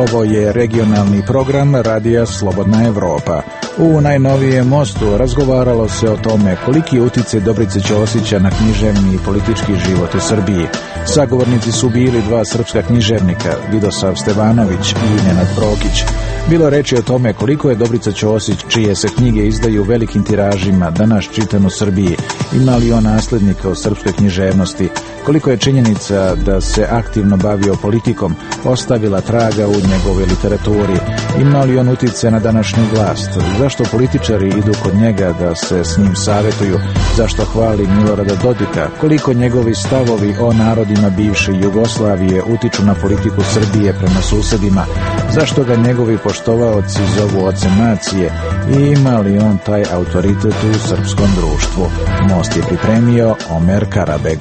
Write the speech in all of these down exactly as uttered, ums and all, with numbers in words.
Ovo je regionalni program Radija Slobodna Evropa. U najnovijem mostu razgovaralo se o tome koliki je uticaj Dobrice Ćosića na književni i politički život u Srbiji. Sagovornici su bili dva srpska književnika, Vidosav Stevanović i Nenad Prokić. Bilo reči o tome koliko je Dobrica Ćosić, čije se knjige izdaju velikim tiražima, danas čitan u Srbiji. Ima li on naslednika u srpskoj književnosti? Koliko je činjenica da se aktivno bavio politikom ostavila traga u njegove literaturi? Ima li on utjecaj na današnju vlast? Zašto političari idu kod njega da se s njim savjetuju? Zašto hvali Milorada Dodika? Koliko njegovi stavovi o narodima bivše Jugoslavije utiču na politiku Srbije prema susedima? Zašto ga njegovi poštovaoci zovu ocem nacije? I ima li on taj autoritet u srpskom društvu? Most je pripremio Omer Karabeg.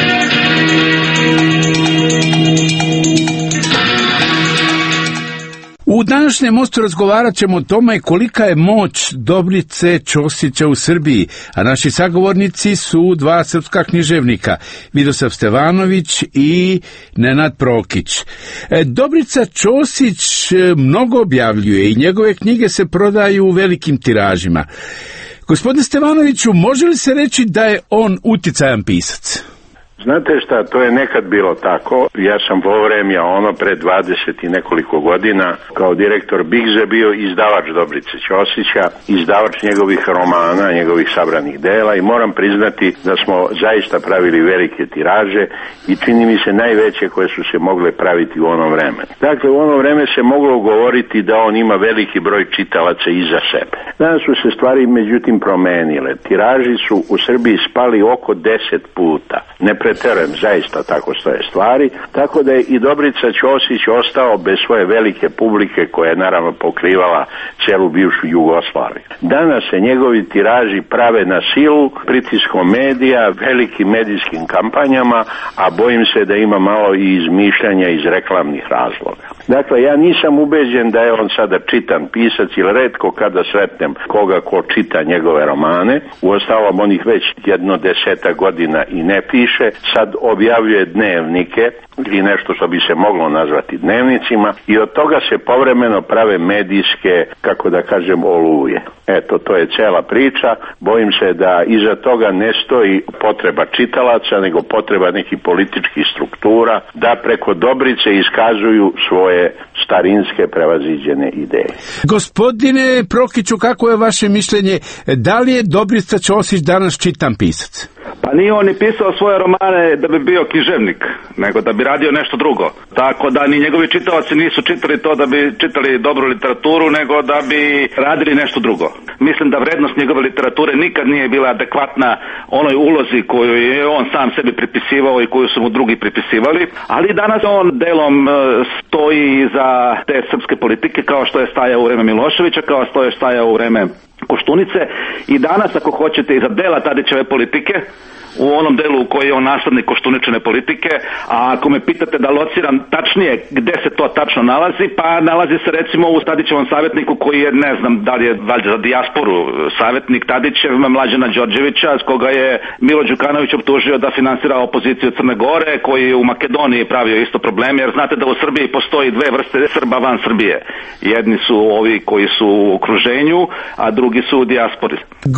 U današnjem mostu razgovarat ćemo o tome kolika je moć Dobrice Ćosića u Srbiji, a naši sagovornici su dva srpska književnika, Vidosav Stevanović i Nenad Prokić. Dobrica Ćosić mnogo objavljuje i njegove knjige se prodaju u velikim tiražima. Gospodine Stevanoviću, može li se reći da je on uticajan pisac? Znate šta, to je nekad bilo tako. Ja sam po vreme, ono pre dvadeset i nekoliko godina, kao direktor Bigze bio izdavač Dobrice Ćosića, izdavač njegovih romana, njegovih sabranih dela, i moram priznati da smo zaista pravili velike tiraže i čini mi se najveće koje su se mogle praviti u ono vreme. Dakle, u ono vreme se moglo govoriti da on ima veliki broj čitalaca iza sebe. Danas su se stvari međutim promenile. Tiraži su u Srbiji spali oko deset puta. Ne preterujem, zaista tako stoje stvari, tako da je i Dobrica Ćosić ostao bez svoje velike publike koja je naravno pokrivala celu bivšu Jugoslaviju. Danas se njegovi tiraži prave na silu, pritiskom medija, velikim medijskim kampanjama, a bojim se da ima malo i izmišljanja iz reklamnih razloga. Dakle, ja nisam ubeđen da je on sada čitan pisac, ili retko kada sretnem koga ko čita njegove romane. Uostalom, on ih već jedno deseta godina i ne piše. Sad objavljuje dnevnike ili nešto što bi se moglo nazvati dnevnicima i od toga se povremeno prave medijske, kako da kažem, oluje. Eto, to je cela priča. Bojim se da iza toga ne stoji potreba čitalaca, nego potreba nekih političkih struktura da preko Dobrice iskazuju svoje starinske prevaziđene ideje. Gospodine Prokiću, kako je vaše mišljenje? Da li je Dobrica Ćosić danas čitan pisac? Pa nije on ni pisao svoje romane da bi bio književnik, nego da bi radio nešto drugo. Tako da ni njegovi čitavaci nisu čitali to da bi čitali dobru literaturu, nego da bi radili nešto drugo. Mislim da vrednost njegove literature nikad nije bila adekvatna onoj ulozi koju je on sam sebi pripisivao i koju su mu drugi pripisivali, ali danas on delom stoji za te srpske politike, kao što je stajao u vreme Miloševića, kao što je stajao u vreme Koštunice, i danas, ako hoćete, i za dela Tadićeve politike, u onom delu u koji je on naslednik Koštuničine politike. A ako me pitate da lociram tačnije gde se to tačno nalazi, pa nalazi se recimo u Tadićevom savjetniku koji je, ne znam da li je valjda za dijasporu savjetnik Tadićev, Mlađana Đorđevića, s koga je Milo Đukanović optužio da finansira opoziciju Crne Gore, koji je u Makedoniji pravio isto probleme, jer znate da u Srbiji postoji dve vrste Srba van Srbije. Jedni su ovi koji su u okruženju, a drugi su u dijaspori.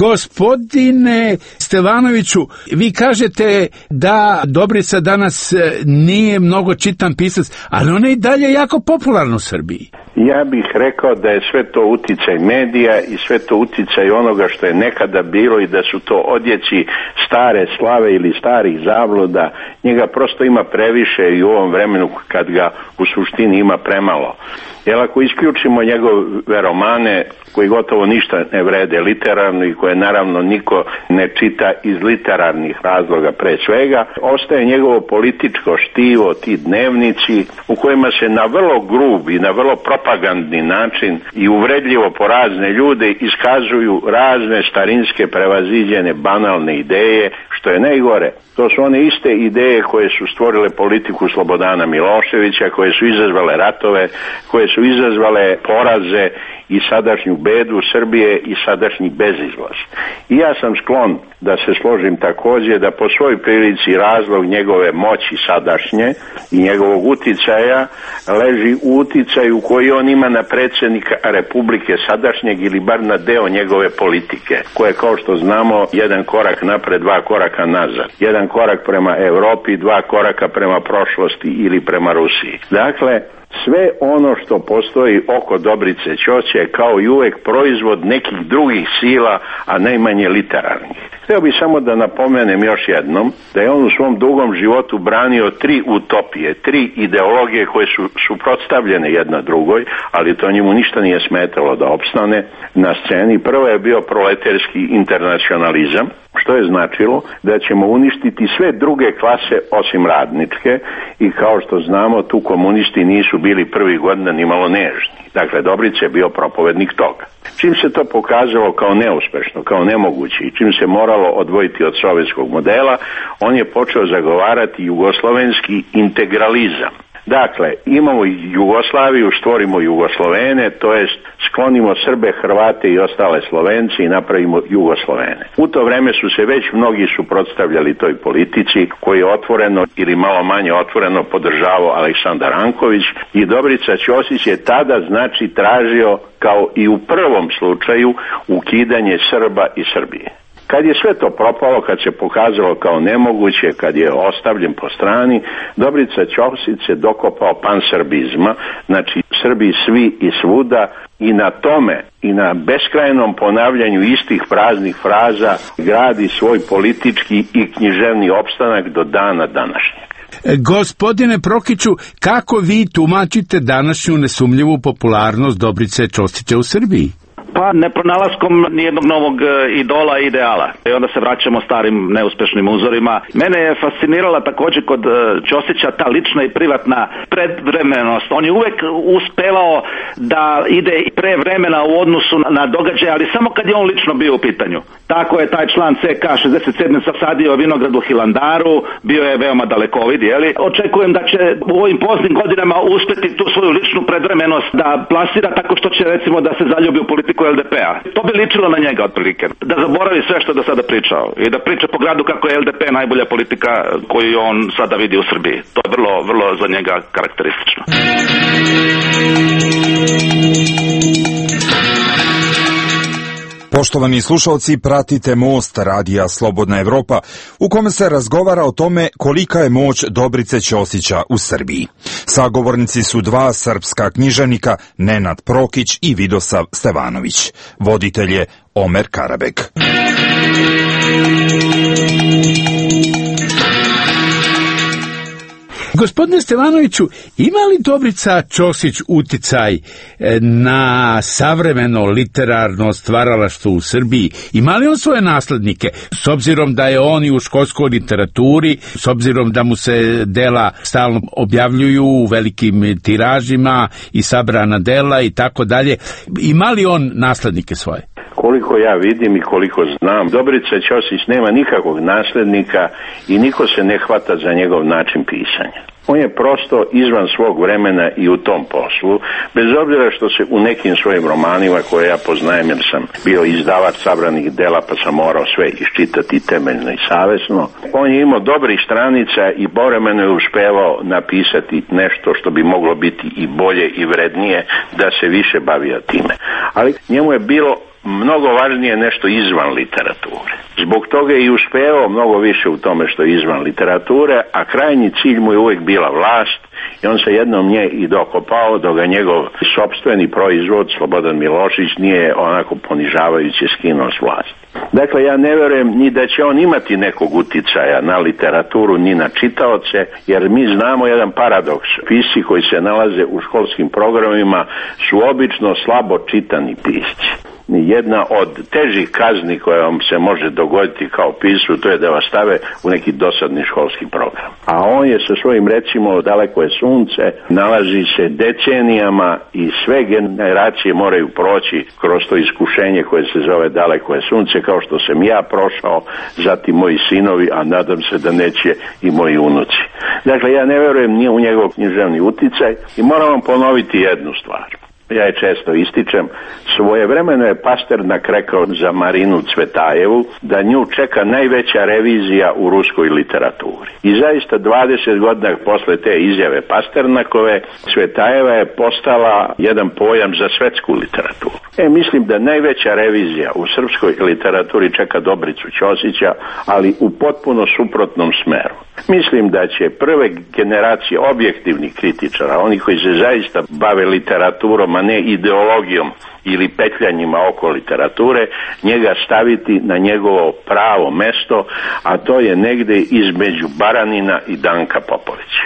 Gospodine Stevanoviću, vi kažete da Dobrica danas nije mnogo čitan pisac, ali ona je i dalje jako popularna u Srbiji. Ja bih rekao da je sve to uticaj medija i sve to uticaj onoga što je nekada bilo i da su to odjeci stare slave ili starih zabluda. Njega prosto ima previše i u ovom vremenu kad ga u suštini ima premalo. Jer ako isključimo njegove romane koji gotovo ništa ne vrede literarno i koje naravno niko ne čita iz literarnih razloga pre svega, ostaje njegovo političko štivo, ti dnevnici u kojima se na vrlo grub i na vrlo propagandni način i uvredljivo po razne ljude iskazuju razne starinske prevaziđene banalne ideje, što je najgore. To su one iste ideje koje su stvorile politiku Slobodana Miloševića, koje su izazvale ratove, koje su izazvale poraze i sadašnju bedu Srbije i sadašnji bezizlaz. I ja sam sklon da se složim također da po svoj prilici razlog njegove moći sadašnje i njegovog uticaja leži u uticaju koji on ima na predsjednika Republike sadašnjeg ili bar na deo njegove politike, koje kao što znamo jedan korak napred, dva koraka nazad. Jedan korak prema Europi, dva koraka prema prošlosti ili prema Rusiji. Dakle, sve ono što postoji oko Dobrice Ćosića je kao i uvek proizvod nekih drugih sila, a najmanje literarnih. Htio bih samo da napomenem još jednom da je on u svom dugom životu branio tri utopije, tri ideologije koje su suprotstavljene jedna drugoj, ali to njemu ništa nije smetalo da opstane na sceni. Prvo je bio proletarski internacionalizam, što je značilo da ćemo uništiti sve druge klase osim radničke i kao što znamo tu komunisti nisu bili prvi godina ni malo nežni. Dakle, Dobrica je bio propovednik toga. Čim se to pokazalo kao neuspešno, kao nemoguće i čim se moralo odvojiti od sovjetskog modela, on je počeo zagovarati jugoslovenski integralizam. Dakle, imamo Jugoslaviju, stvorimo Jugoslovene, to jest sklonimo Srbe, Hrvate i ostale Slovence i napravimo Jugoslovene. U to vreme su se već mnogi suprotstavljali toj politici koji je otvoreno ili malo manje otvoreno podržavao Aleksandar Ranković i Dobrica Ćosić je tada znači tražio kao i u prvom slučaju ukidanje Srba i Srbije. Kad je sve to propalo, kad se pokazalo kao nemoguće, kad je ostavljen po strani, Dobrica Ćosić se dokopao pansrbizma, znači Srbi svi i svuda, i na tome i na beskrajnom ponavljanju istih praznih fraza gradi svoj politički i književni opstanak do dana današnjeg. Gospodine Prokiću, kako vi tumačite današnju nesumnjivu popularnost Dobrice Ćosića u Srbiji? Pa nepronalaskom nijednog novog idola i ideala. I onda se vraćamo starim neuspešnim uzorima. Mene je fascinirala također kod Ćosića ta lična i privatna predvremenost. On je uvek uspevao da ide pre vremena u odnosu na događaje, ali samo kad je on lično bio u pitanju. Tako je taj član C K šezdeset sedam sadio vinograd u Hilandaru, bio je veoma dalekovid, jeli? Očekujem da će u ovim poznim godinama uspeti tu svoju ličnu predvremenost da plasira tako što će recimo da se zaljubi u politiku L D P-a. To bi ličilo na njega otprilike. Da zaboravi sve što je do sada pričao i da priča po gradu kako je L D P najbolja politika koju on sada vidi u Srbiji. To je vrlo, vrlo za njega karakteristično. Poštovani slušalci, pratite Most radija Slobodna Evropa, u kome se razgovara o tome kolika je moć Dobrice Ćosića u Srbiji. Sagovornici su dva srpska književnika, Nenad Prokić i Vidosav Stevanović. Voditelj je Omer Karabek. Gospodine Stevanoviću, ima li Dobrica Ćosić uticaj na savremeno literarno stvaralaštvo u Srbiji? Ima li on svoje naslednike? S obzirom da je on i u školskoj literaturi, s obzirom da mu se dela stalno objavljuju u velikim tiražima i sabrana dela i tako dalje, ima li on naslednike svoje? Koliko ja vidim i koliko znam, Dobrica Ćosić nema nikakvog naslednika i niko se ne hvata za njegov način pisanja. On je prosto izvan svog vremena i u tom poslu, bez obzira što se u nekim svojim romanima koje ja poznajem jer sam bio izdavač sabranih dela pa sam morao sve iščitati temeljno i savesno. On je imao dobrih stranica i povremeno je uspevao napisati nešto što bi moglo biti i bolje i vrednije da se više bavio time. Ali njemu je bilo mnogo važnije nešto izvan literature. Zbog toga je i uspevao mnogo više u tome što je izvan literature, a krajnji cilj mu je uvijek bila vlast i on se jednom nje i dokopao dok ga njegov sopstveni proizvod Slobodan Milošević nije onako ponižavajuće skinuo s vlasti. Dakle, ja ne vjerujem ni da će on imati nekog uticaja na literaturu ni na čitaoce, jer mi znamo jedan paradoks. Pisci koji se nalaze u školskim programima su obično slabo čitani pisci. jedna od težih kazni koja vam se može dogoditi kao piscu, to je da vas stave u neki dosadni školski program. A on je sa svojim, recimo, Daleko je sunce, nalazi se decenijama i sve generacije moraju proći kroz to iskušenje koje se zove Daleko je sunce, kao što sam ja prošao, zatim moji sinovi, a nadam se da neće i moji unuci. Dakle, ja ne vjerujem ni u njegov književni uticaj i moram vam ponoviti jednu stvar. Ja je često ističem, svojevremeno je Pasternak rekao za Marinu Cvetajevu da nju čeka najveća revizija u ruskoj literaturi. I zaista dvadeset godina posle te izjave Pasternakove, Cvetajeva je postala jedan pojam za svetsku literaturu. E, mislim da najveća revizija u srpskoj literaturi čeka Dobricu Ćosića, ali u potpuno suprotnom smeru. Mislim da će prve generacije objektivnih kritičara, oni koji se zaista bave literaturom, a ne ideologijom ili petljanjima oko literature, njega staviti na njegovo pravo mesto, a to je negde između Baranina i Danka Popovića.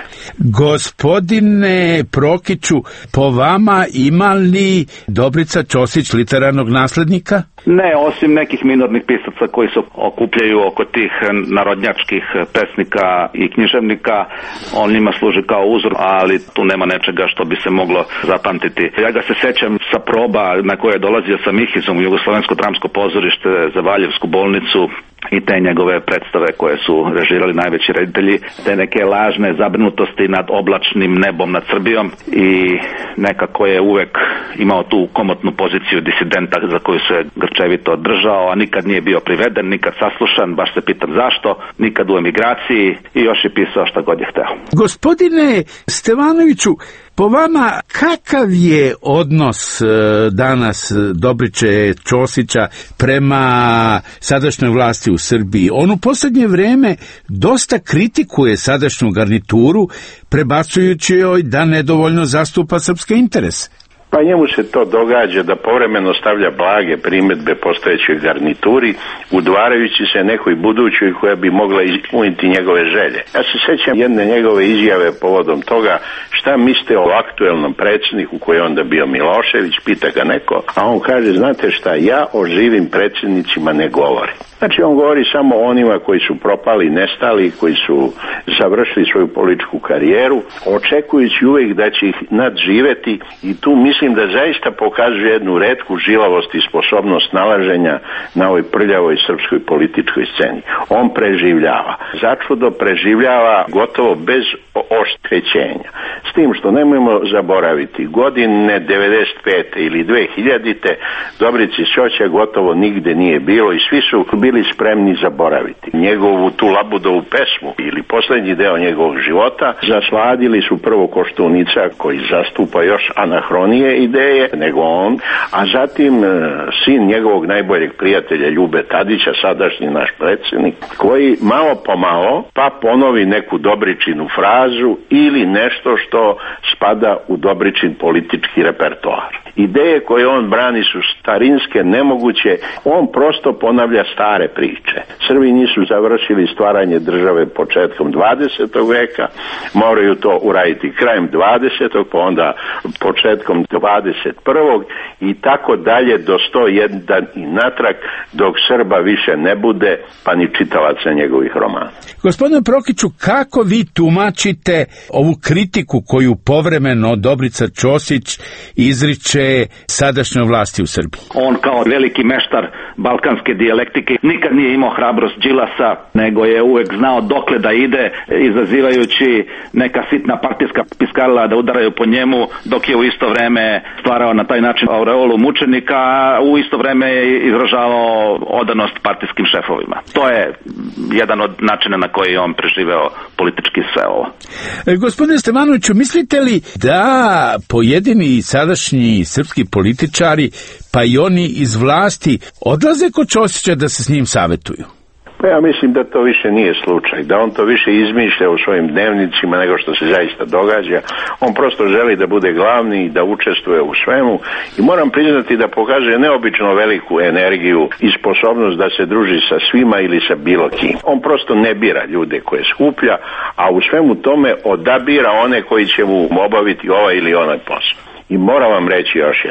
Gospodine Prokiću, po vama ima li Dobrica Ćosić literarnog naslednika? Ne, osim nekih minornih pisaca koji se okupljaju oko tih narodnjačkih pesnika i književnika, on njima služi kao uzor, ali tu nema nečega što bi se moglo zapamtiti. Ja ga se sećam sa proba na koje je dolazio sa Mihizom u Jugoslovensko dramsko pozorište za Valjevsku bolnicu i te njegove predstave koje su režirali najveći reditelji, te neke lažne zabrinutosti nad oblačnim nebom nad Srbijom, i nekako je uvek imao tu komotnu poziciju disidenta za koju se grčevito držao, a nikad nije bio priveden, nikad saslušan, baš se pitam zašto, nikad u emigraciji, i još je pisao šta god je hteo. Gospodine Stevanoviću, po vama kakav je odnos danas Dobrice Ćosića prema sadašnjoj vlasti u Srbiji? On u posljednje vreme dosta kritikuje sadašnju garnituru, prebacujući joj da nedovoljno zastupa srpske interese. Pa njemu se to događa da povremeno stavlja blage primjedbe postojećoj garnituri, udvarajući se nekoj budućoj koja bi mogla ispuniti njegove želje. Ja se sećam jedne njegove izjave povodom toga šta mislite o aktuelnom predsjedniku koji je onda bio Milošević, pita ga neko, a on kaže, znate šta, ja o živim predsjednicima ne govorim. Znači on govori samo o onima koji su propali, nestali, koji su završili svoju političku karijeru, očekujući uvijek da će ih nadživeti, i tu mislim da zaista pokazuje jednu retku žilavost i sposobnost nalaženja na ovoj prljavoj srpskoj političkoj sceni. On preživljava. Začudo preživljava gotovo bez oštećenja. S tim što nemojmo zaboraviti, godine devedeset pete ili dve hiljadite Dobrice Ćosića gotovo nigde nije bilo i svi su bili spremni zaboraviti. Njegovu tu Labudovu pesmu ili posljednji deo njegovog života zasladili su prvo Koštunica, koji zastupa još anahronije ideje nego on, a zatim sin njegovog najboljeg prijatelja Ljube Tadića, sadašnji naš predsjednik, koji malo po malo pa ponovi neku Dobričinu frazu ili nešto što spada u Dobričin politički repertoar. Ideje koje on brani su starinske, nemoguće, on prosto ponavlja stare priče. Srbi nisu završili stvaranje države početkom dvadesetog veka, moraju to uraditi krajem dvadesetog, pa onda početkom dvadeset prvog i tako dalje do sto jedan i natrag, dok Srba više ne bude, pa ni čitalaca njegovih romana. Gospodine Prokiću, kako vi tumačite ovu kritiku koju povremeno Dobrica Ćosić izriče sadašnjoj vlasti u Srbiji? On kao veliki meštar balkanske dijalektike nikad nije imao hrabrost Đilasa, nego je uvek znao dokle da ide, izazivajući neka sitna partijska piskarila da udaraju po njemu, dok je u isto vreme stvarao na taj način aureolu mučenika, a u isto vreme je izražavao odanost partijskim šefovima. To je jedan od načina na koji je on preživeo politički sve ovo. E, gospodine Stevanoviću, mislite li da pojedini sadašnji srpski političari, pa i oni iz vlasti, odlaze kod Ćosića da se s njim savjetuju? Pa ja mislim da to više nije slučaj, da on to više izmišlja u svojim dnevnicima nego što se zaista događa. On prosto želi da bude glavni i da učestvuje u svemu i moram priznati da pokazuje neobično veliku energiju i sposobnost da se druži sa svima ili sa bilo kim. On prosto ne bira ljude koje skuplja, a u svemu tome odabira one koji će mu obaviti ovaj ili onaj posao. I moram vam reći još jedno.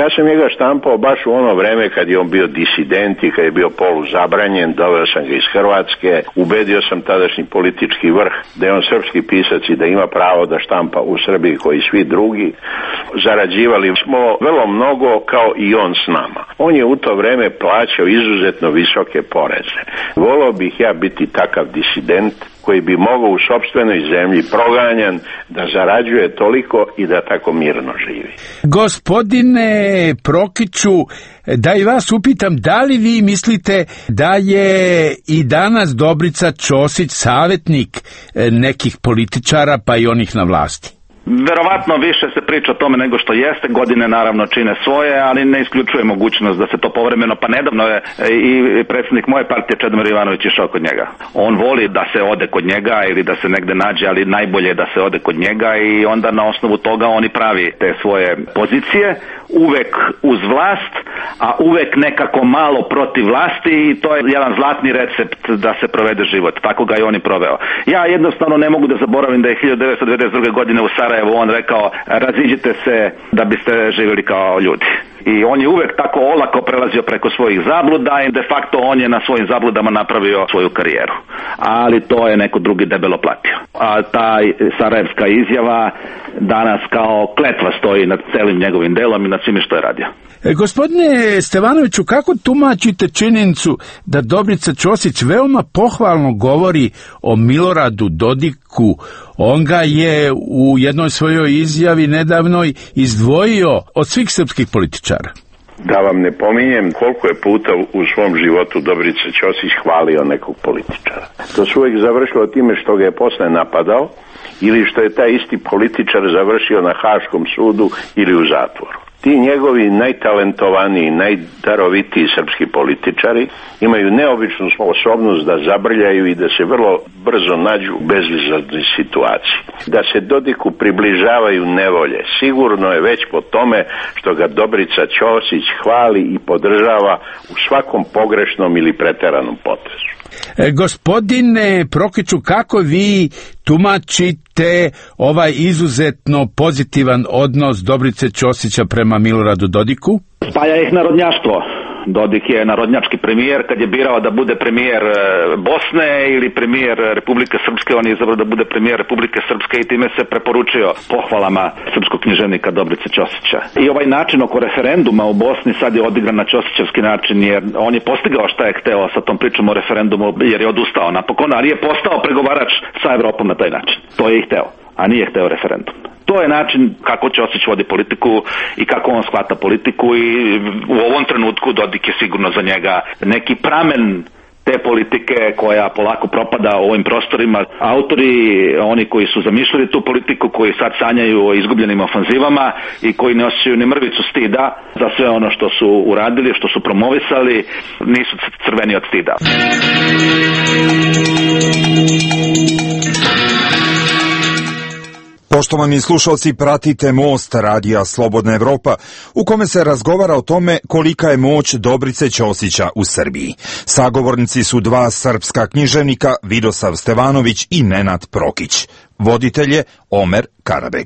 Ja sam njega štampao baš u ono vreme kad je on bio disident i kad je bio poluzabranjen, doveo sam ga iz Hrvatske, ubedio sam tadašnji politički vrh da je on srpski pisac i da ima pravo da štampa u Srbiji koji svi drugi. Zarađivali smo vrlo mnogo kao i on s nama. On je u to vreme plaćao izuzetno visoke poreze. Volio bih ja biti takav disident koji bi mogao u sopstvenoj zemlji proganjan da zarađuje toliko i da tako mirno živi. Gospodine Prokiću, da i vas upitam, da li vi mislite da je i danas Dobrica Ćosić savjetnik nekih političara pa i onih na vlasti? Verovatno više se priča o tome nego što jeste, godine naravno čine svoje, ali ne isključuje mogućnost da se to povremeno, pa nedavno je i predsjednik moje partije Čedomir Jovanović išao kod njega. On voli da se ode kod njega ili da se negde nađe, ali najbolje je da se ode kod njega i onda na osnovu toga oni pravi te svoje pozicije, uvek uz vlast, a uvek nekako malo protiv vlasti i to je jedan zlatni recept da se provede život. Tako ga i on i proveo. Ja jednostavno ne mogu da zaboravim da je hiljadu devetsto devedeset druge. godine u Sarajevu on rekao raziđite se da biste živjeli kao ljudi. I on je uvek tako olako prelazio preko svojih zabluda i de facto on je na svojim zabludama napravio svoju karijeru. Ali to je neko drugi debelo platio. A ta sarajevska izjava danas kao kletva stoji nad celim njegovim delom i nad svime što je radio. E, gospodine Stevanoviću, kako tumačite činjenicu da Dobrica Ćosić veoma pohvalno govori o Miloradu Dodiku? On ga je u jednoj svojoj izjavi nedavnoj izdvojio od svih srpskih političara. Da vam ne pominjem koliko je puta u svom životu Dobrica Ćosić hvalio nekog političara. To se uvijek završilo time što ga je posle napadao ili što je taj isti političar završio na Haškom sudu ili u zatvoru. Ti njegovi najtalentovaniji, najdarovitiji srpski političari imaju neobičnu sposobnost da zabrljaju i da se vrlo brzo nađu u bezizlaznoj situaciji. Da se Dodiku približavaju nevolje. Sigurno je već po tome što ga Dobrica Ćosić hvali i podržava u svakom pogrešnom ili preteranom potezu. E, gospodine Prokiću, kako vi tumačite ovaj izuzetno pozitivan odnos Dobrice Ćosića prema Miloradu Dodiku? Spaja ih narodnjaštvo. Dodik je narodnjački premijer, kad je birao da bude premijer Bosne ili premijer Republike Srpske, on je izabrao da bude premijer Republike Srpske i time se preporučio pohvalama srpskog književnika Dobrice Ćosića. I ovaj način oko referenduma u Bosni sad je odigran na ćosićevski način, jer on je postigao šta je hteo sa tom pričom o referendumu, jer je odustao napokon, ali je postao pregovarač sa Evropom na taj način. To je i hteo, a nije hteo referendum. To je način kako Ćosić vodi politiku i kako on shvata politiku i u ovom trenutku Dodik je sigurno za njega neki pramen te politike koja polako propada u ovim prostorima. Autori, oni koji su zamišljali tu politiku, koji sad sanjaju o izgubljenim ofanzivama i koji ne osjećaju ni mrvicu stida za sve ono što su uradili, što su promovisali, nisu crveni od stida. Poštovani slušalci, pratite Most radija Slobodna Evropa, u kome se razgovara o tome kolika je moć Dobrice Ćosića u Srbiji. Sagovornici su dva srpska književnika, Vidosav Stevanović i Nenad Prokić. Voditelj je Omer Karabek.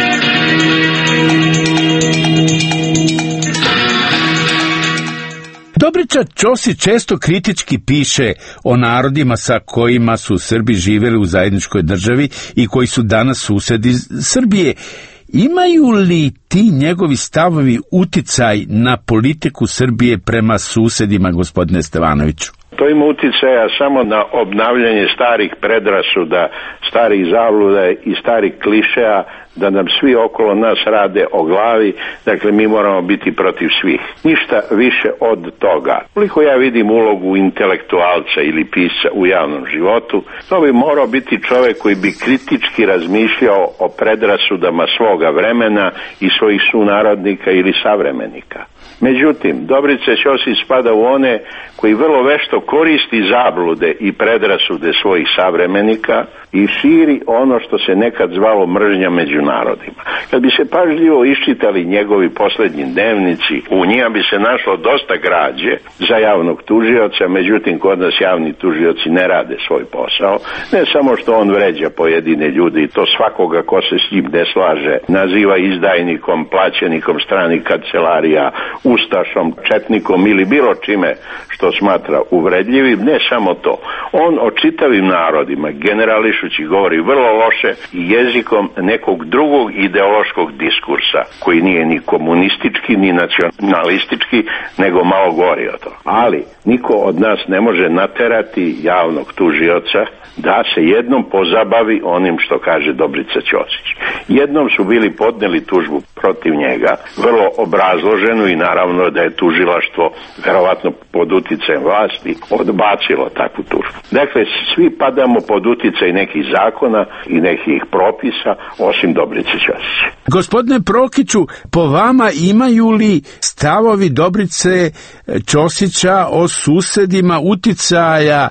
Dobrica Ćosić često kritički piše o narodima sa kojima su Srbi živjeli u zajedničkoj državi i koji su danas susedi Srbije. Imaju li ti njegovi stavovi uticaj na politiku Srbije prema susedima, gospodine Stevanoviću? To ima uticaja samo na obnavljanje starih predrasuda, starih zabluda i starih klišeja, da nam svi okolo nas rade o glavi, dakle mi moramo biti protiv svih. Ništa više od toga. Koliko ja vidim ulogu intelektualca ili pisca u javnom životu, to bi morao biti čovjek koji bi kritički razmišljao o predrasudama svoga vremena i svojih sunarodnika ili savremenika. Međutim, Dobrica Ćosić spada u one koji vrlo vešto koristi zablude i predrasude svojih savremenika i širi ono što se nekad zvalo mržnja među narodima. Kad bi se pažljivo iščitali njegovi posljednji dnevnici, u njima bi se našlo dosta građe za javnog tužioca, međutim kod nas javni tužioci ne rade svoj posao. Ne samo što on vređa pojedine ljude i to svakoga ko se s njim ne slaže naziva izdajnikom, plaćenikom stranih kancelarija, ustašom, četnikom ili bilo čime što smatra uvredljivim. Ne samo to. On o čitavim narodima generališući govori vrlo loše i jezikom nekog drugog ideološkog diskursa koji nije ni komunistički ni nacionalistički nego malo gori od toga. Ali niko od nas ne može naterati javnog tužioca da se jednom pozabavi onim što kaže Dobrica Ćosić. Jednom su bili podneli tužbu protiv njega, vrlo obrazloženu i naravno da je tužilaštvo verovatno pod uticajem vlasti odbacilo takvu tužbu. Dakle, svi padamo pod uticaj nekih zakona i nekih propisa osim Dobrice Ćosić. Gospodine Prokiću, po vama imaju li stavovi Dobrice Ćosića o susedima uticaja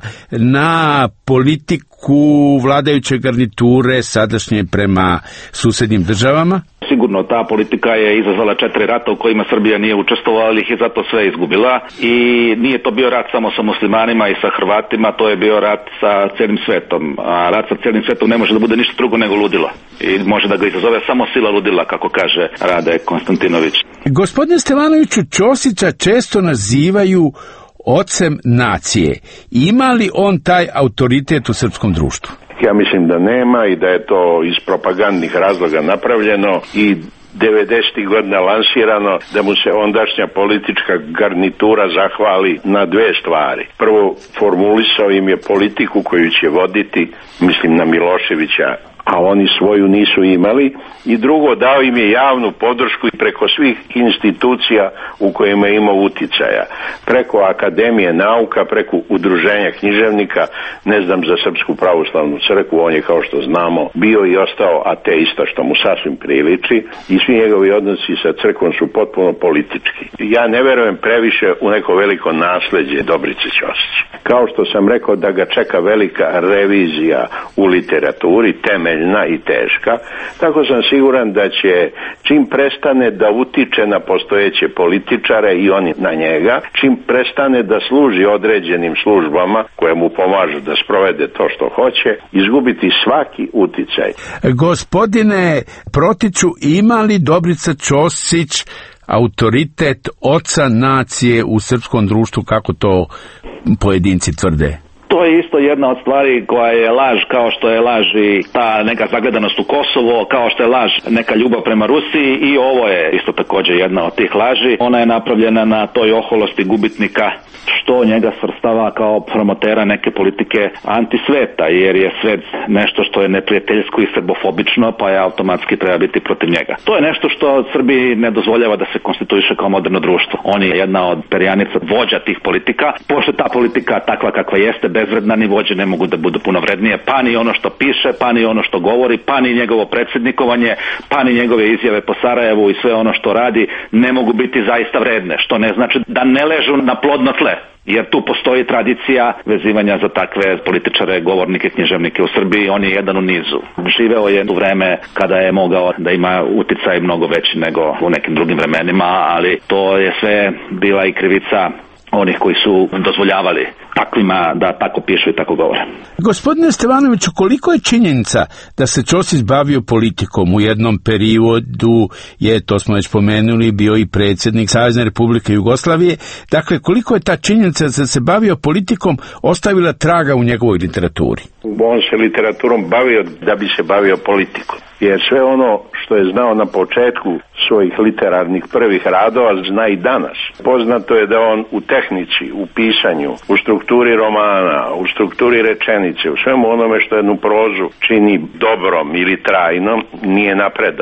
na politiku vladajuće garniture sadašnje prema susednim državama? Sigurno, ta politika je izazvala četiri rata u kojima Srbija nije učestvovala, ali ih je zato sve izgubila i nije to bio rat samo sa muslimanima i sa Hrvatima, to je bio rat sa cijelim svetom, a rat sa cijelim svetom ne može da bude ništa drugo nego ludilo i može da ga izazove samo sila ludila, kako kaže Rade Konstantinović. Gospodine Stevanoviću, Ćosića često nazivaju ocem nacije. Ima li on taj autoritet u srpskom društvu? Ja mislim da nema i da je to iz propagandnih razloga napravljeno i devedesetih godina lansirano da mu se ondašnja politička garnitura zahvali na dve stvari. Prvo, formulisao im je politiku koju će voditi, mislim na Miloševića, a oni svoju nisu imali, i drugo, dao im je javnu podršku i preko svih institucija u kojima je imao uticaja. Preko Akademije nauka, preko udruženja književnika, ne znam za Srpsku pravoslavnu crkvu, on je, kao što znamo, bio i ostao ateista, što mu sasvim priliči, i svi njegovi odnosi sa crkvom su potpuno politički. Ja ne verujem previše u neko veliko nasleđe Dobrice Ćosić. Kao što sam rekao da ga čeka velika revizija u literaturi, temeljna i teška, tako sam siguran da će, čim prestane da utiče na postojeće političare i oni na njega, čim prestane da služi određenim službama koje mu pomažu da sprovede to što hoće, izgubiti svaki uticaj. Gospodine Protiću, ima li Dobrica Ćosić autoritet oca nacije u srpskom društvu, kako to pojedinci tvrde? To je isto jedna od stvari koja je laž, kao što je laž i ta neka zagledanost u Kosovo, kao što je laž neka ljubav prema Rusiji, i ovo je isto također jedna od tih laži. Ona je napravljena na toj oholosti gubitnika, što njega svrstava kao promotera neke politike antisveta, jer je svet nešto što je neprijateljsko i srbofobično, pa je automatski treba biti protiv njega. To je nešto što Srbiji ne dozvoljava da se konstituiše kao moderno društvo. On je jedna od perjanica vođa tih politika, pošto ta politika takva kakva jeste, bezvredna, ni vođe ne mogu da budu puno vrednije, pa ni ono što piše, pa ni ono što govori, pa ni njegovo predsjednikovanje, pa ni njegove izjave po Sarajevu i sve ono što radi ne mogu biti zaista vredne, što ne znači da ne ležu na plodno tle. Jer tu postoji tradicija vezivanja za takve političare, govornike, književnike u Srbiji. On je jedan u nizu. Živeo je u vreme kada je mogao da ima uticaj mnogo veći nego u nekim drugim vremenima, ali to je sve bila i krivica onih koji su dozvoljavali takvima da tako pišu i tako govore. Gospodine Stevanoviću, koliko je činjenica da se Ćosić bavio politikom? U jednom periodu je, to smo već pomenuli, bio i predsjednik Savezne Republike Jugoslavije. Dakle, koliko je ta činjenica da se bavio politikom ostavila traga u njegovoj literaturi? On se literaturom bavio da bi se bavio politikom. Jer sve ono što je znao na početku svojih literarnih prvih radova zna i danas. Poznato je da on u tehnici, u pisanju, u strukturi romana, u strukturi rečenice, u svemu onome što jednu prozu čini dobrom ili trajnom, nije napredovao.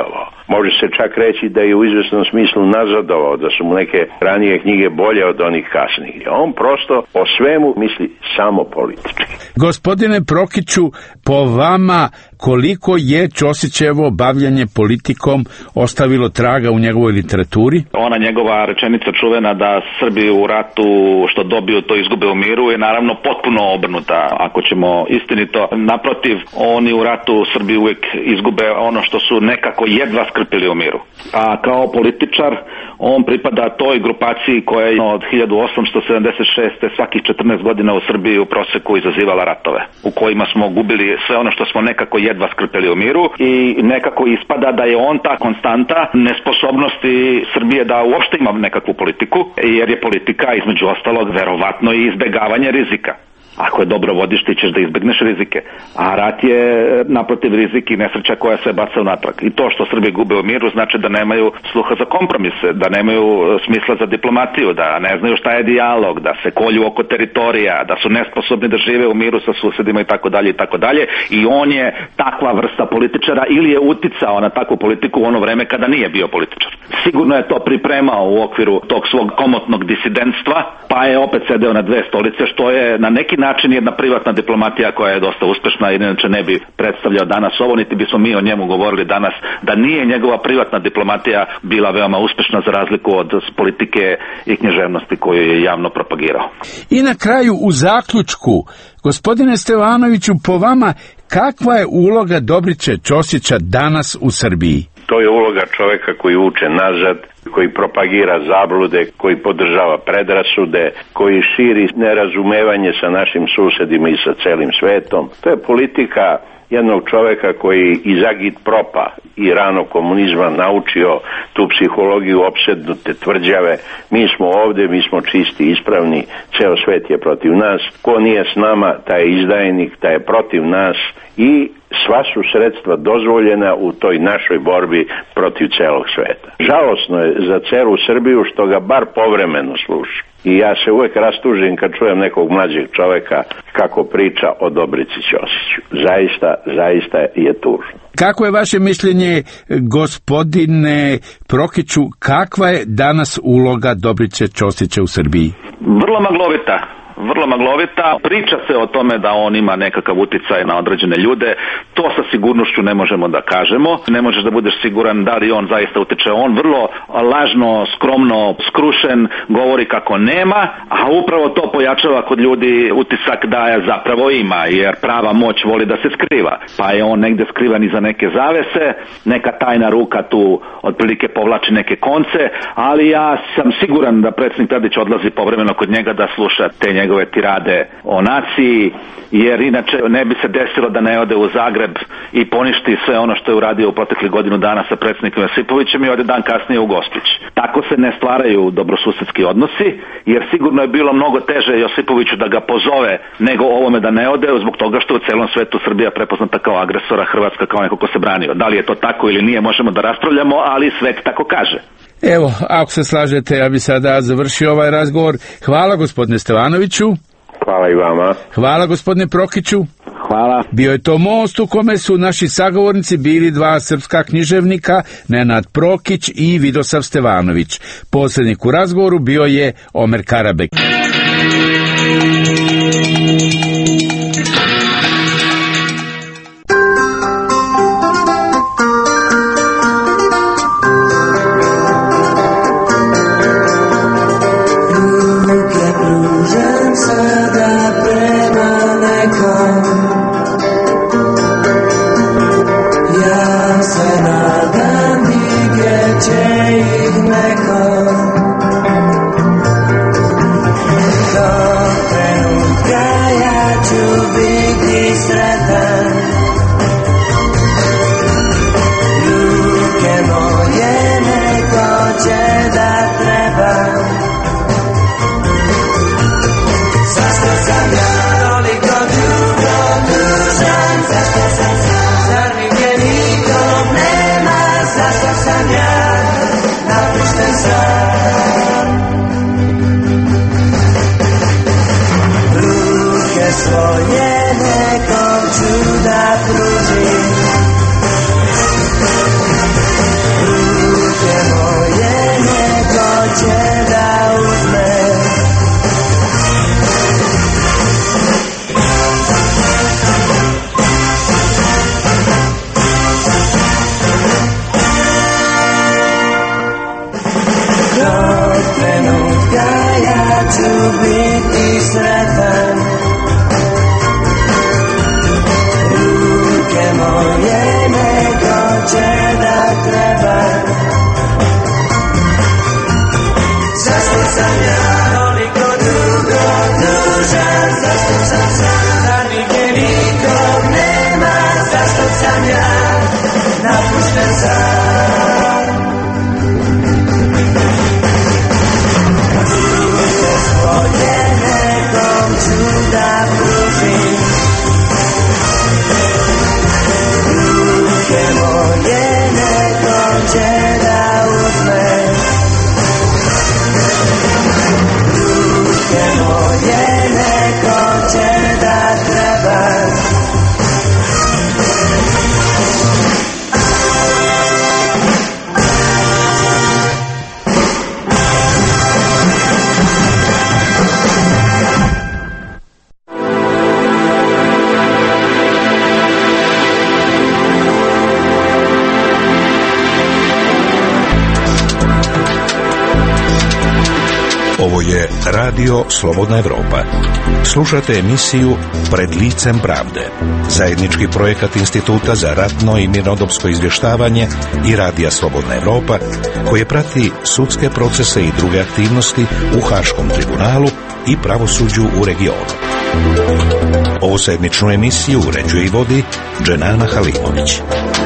Može se čak reći da je u izvesnom smislu nazadovao, da su mu neke ranije knjige bolje od onih kasnijih. On prosto o svemu misli samo politički. Gospodine Prokiću, po vama koliko je Ćosićevo bavljanje politikom ostavilo traga u njegovoj literaturi? Ona njegova rečenica čuvena da Srbi u ratu što dobiju to izgube u miru je naravno potpuno obrnuta. Ako ćemo istinito, naprotiv, oni u ratu Srbi uvijek izgube ono što su nekako jedva skrpili u miru. A kao političar on pripada toj grupaciji koja je od hiljadu osamsto sedamdeset šeste svakih četrnaest godina u Srbiji u proseku izazivala ratove, u kojima smo gubili sve ono što smo nekako jedva skrpeli u miru i nekako ispada da je on ta konstanta nesposobnosti Srbije da uopšte ima nekakvu politiku, jer je politika između ostalog verovatno i izbegavanje rizika. Ako je dobro vodiš, ti ćeš da izbegneš rizike. A rat je naprotiv rizik i nesreća koja se baca unatrag. I to što Srbi gube u miru znači da nemaju sluha za kompromise, da nemaju smisla za diplomatiju, da ne znaju šta je dijalog, da se kolju oko teritorija, da su nesposobni da žive u miru sa susedima i tako dalje i tako dalje. I on je takva vrsta političara ili je uticao na takvu politiku u ono vreme kada nije bio političar. Sigurno je to pripremao u okviru tog svog komotnog disidentstva, pa je opet sedeo na dve stolice, što je na neki način jedna privatna diplomatija koja je dosta uspešna, inače ne bi predstavljao danas ovo, niti bismo mi o njemu govorili danas da nije njegova privatna diplomatija bila veoma uspešna za razliku od politike i književnosti koju je javno propagirao. I na kraju u zaključku, gospodine Stevanoviću, po vama kakva je uloga Dobrice Ćosića danas u Srbiji? To je uloga čoveka koji uče nazad, koji propagira zablude, koji podržava predrasude, koji širi nerazumevanje sa našim susedima i sa celim svetom. To je politika jednog čoveka koji iz agitpropa i ranog komunizma naučio tu psihologiju opsednute tvrđave. Mi smo ovde, mi smo čisti, ispravni, ceo svet je protiv nas. Ko nije s nama, taj je izdajnik, taj je protiv nas i sva su sredstva dozvoljena u toj našoj borbi protiv celog sveta. Žalosno je za celu Srbiju što ga bar povremeno sluša. I ja se uvek rastužim kad čujem nekog mlađeg čoveka kako priča o Dobrici Ćosiću. Zaista, zaista je tužno. Kako je vaše mišljenje, gospodine Prokiću, kakva je danas uloga Dobrice Ćosića u Srbiji? Vrlo maglovita. Vrlo maglovita. Priča se o tome da on ima nekakav uticaj na određene ljude. To sa sigurnošću ne možemo da kažemo. Ne možeš da budeš siguran da li on zaista utiče. On vrlo lažno, skromno, skrušen, govori kako nema, a upravo to pojačava kod ljudi utisak da je zapravo ima, jer prava moć voli da se skriva. Pa je on negde skrivan iza neke zavese, neka tajna ruka tu otprilike povlači neke konce, ali ja sam siguran da predsjednik Tadić odlazi povremeno kod njega da sluša te njegove njegove tirade o naciji, jer inače ne bi se desilo da ne ode u Zagreb i poništi sve ono što je uradio u proteklih godinu dana sa predsjednikom Josipovićem i ode dan kasnije u Gospić. Tako se ne stvaraju dobrosusedski odnosi, jer sigurno je bilo mnogo teže Josipoviću da ga pozove nego ovome da ne ode, zbog toga što u celom svetu Srbija prepoznata kao agresora, Hrvatska kao neko ko se branio. Da li je to tako ili nije, možemo da raspravljamo, ali svet tako kaže. Evo, ako se slažete, ja bi sada završio ovaj razgovor. Hvala gospodine Stevanoviću. Hvala i vama. Hvala gospodine Prokiću. Hvala. Bio je to most u kome su naši sagovornici bili dva srpska književnika, Nenad Prokić i Vidosav Stevanović. Posrednik u razgovoru bio je Omer Karabek. Ovo je Radio Slobodna Evropa. Slušate emisiju Pred licem pravde, zajednički projekat Instituta za ratno i mirnodopsko izvještavanje i Radija Slobodna Evropa, koje prati sudske procese i druge aktivnosti u Haškom tribunalu i pravosuđu u regionu. Ovu sedmičnu emisiju uređuje i vodi Dženana Halimović.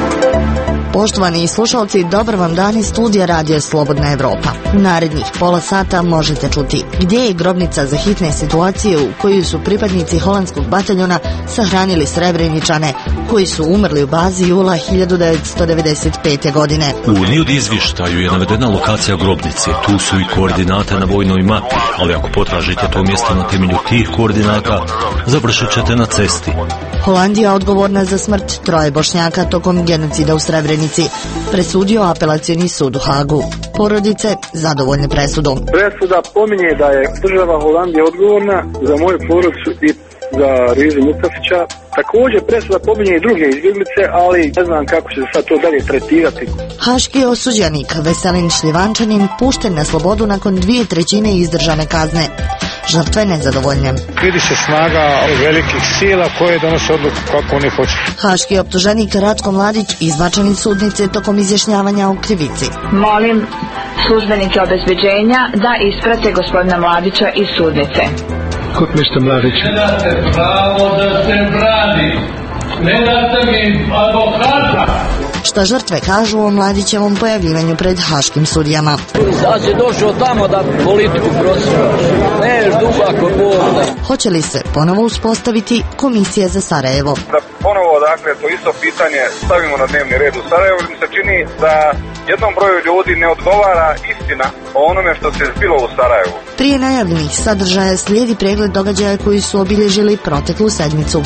Poštovani slušalci, dobar vam dan iz studija Radija Slobodna Evropa. U narednih pola sata možete čuti gdje je grobnica za hitne situacije u kojoj su pripadnici holandskog bataljona sahranili Srebreničane koji su umrli u bazi jula hiljadu devetsto devedeset pete. godine. U NIUD izvještaju je navedena lokacija grobnice. Tu su i koordinate na vojnoj mapi, ali ako potražite to mjesto na temelju tih koordinata, završit ćete na cesti. Holandija odgovorna za smrt troje Bošnjaka tokom genocida u Srebrenici, presudio apelacioni sud u Hagu. Porodice zadovoljne presudom. Presuda pominje da je država Holandija odgovorna za moju porodicu i za Rizu Mustafića. Također presuda pominje i druge izbjeglice, ali ne znam kako će se sad to dalje tretirati. Haški osuđenik Veselin Šljivančanin pušten na slobodu nakon dvije trećine izdržane kazne. Žrtve nezadovoljne. Vidi se snaga velikih sila koje donose odluku kako oni hoće. Haški optuženik Ratko Mladić izbačen iz sudnice tokom izjašnjavanja o krivici. Molim službenike obezbeđenja da isprate gospodina Mladića iz sudnice. Kod mister Mladić. Ne date pravo da se brani. Ne date mi advokata. Šta žrtve kažu o Mladićevom pojavljivanju pred haškim sudijama. Sad si došao tamo da politiku prosiraš. Ne, dubako bolno. Hoće li se ponovo uspostaviti komisija za Sarajevo? Da ponovo, dakle, to isto pitanje stavimo na dnevni red u Sarajevo, mi se čini da jednom broju ljudi ne odgovara istina o onome što se zbilo u Sarajevu. Prije najavljenih sadržaja slijedi pregled događaja koji su obilježili proteklu sedmicu.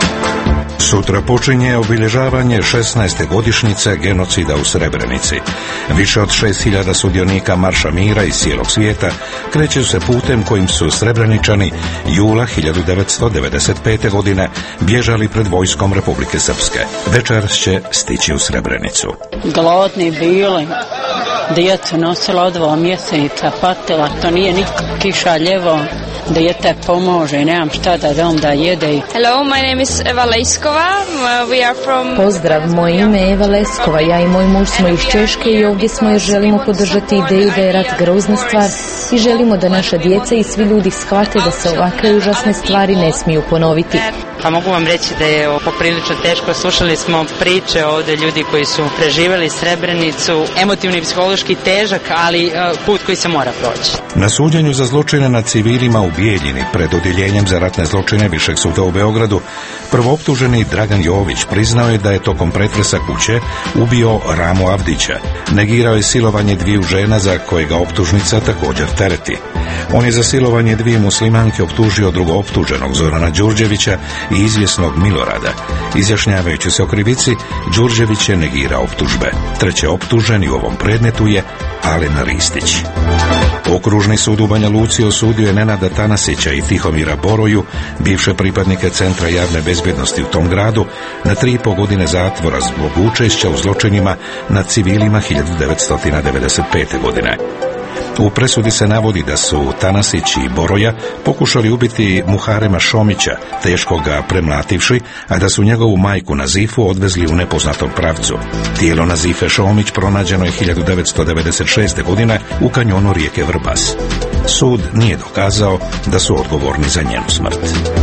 Sutra počinje obilježavanje šesnaeste godišnjice genocida u Srebrenici. Više od šest hiljada sudionika Marša mira iz cijelog svijeta kreću se putem kojim su Srebreničani jula hiljadu devetsto devedeset pete. godine bježali pred vojskom Republike Srpske. Večeras će stići u Srebrenicu. Gladni bili, djecu nosila dva mjeseca, patila, to nije nikak kiša ljevo. Dijete pomože, nemam šta da dom da jede. Hello, my name is Eva Leskova. Uh, we are from... Pozdrav, moje ime je Eva Leskova. Ja i moj muž smo iz Češke i ovdje smo jer želimo podržati ideju da je rat grozna stvar i želimo da naša djeca i svi ljudi shvate da se ovakve užasne stvari ne smiju ponoviti. Pa mogu vam reći da je poprilično teško. Slušali smo priče ovdje ljudi koji su preživjeli Srebrenicu. Emotivni i psihološki težak, ali uh, put koji se mora proći. Na suđenju za zločine nad civilima u Bijeljini pred odjeljenjem za ratne zločine Višeg suda u Beogradu, prvooptuženi Dragan Jović priznao je da je tokom pretresa kuće ubio Ramu Avdića. Negirao je silovanje dviju žena za koje ga optužnica također tereti. On je za silovanje dvije muslimanke optužio drugo optuženog Zorana Đurđevića i izvjesnog Milorada. Izjašnjavajući se o krivici, Đurđević je negirao optužbe. Treće optuženi u ovom predmetu je Alen Ristić. Okružni sud u Banja Luci osudio je Nenada Tanasića i Tihomira Boroju, bivše pripadnike Centra javne bezbjednosti u tom gradu, na tri i pol godine zatvora zbog učešća u zločinima nad civilima hiljadu devetsto devedeset pete. godine. U presudi se navodi da su Tanasić i Boroja pokušali ubiti Muharema Šomića, teško ga premlativši, a da su njegovu majku Nazifu odvezli u nepoznatom pravcu. Tijelo Nazife Šomić pronađeno je hiljadu devetsto devedeset šeste. godine u kanjonu rijeke Vrbas. Sud nije dokazao da su odgovorni za njenu smrt.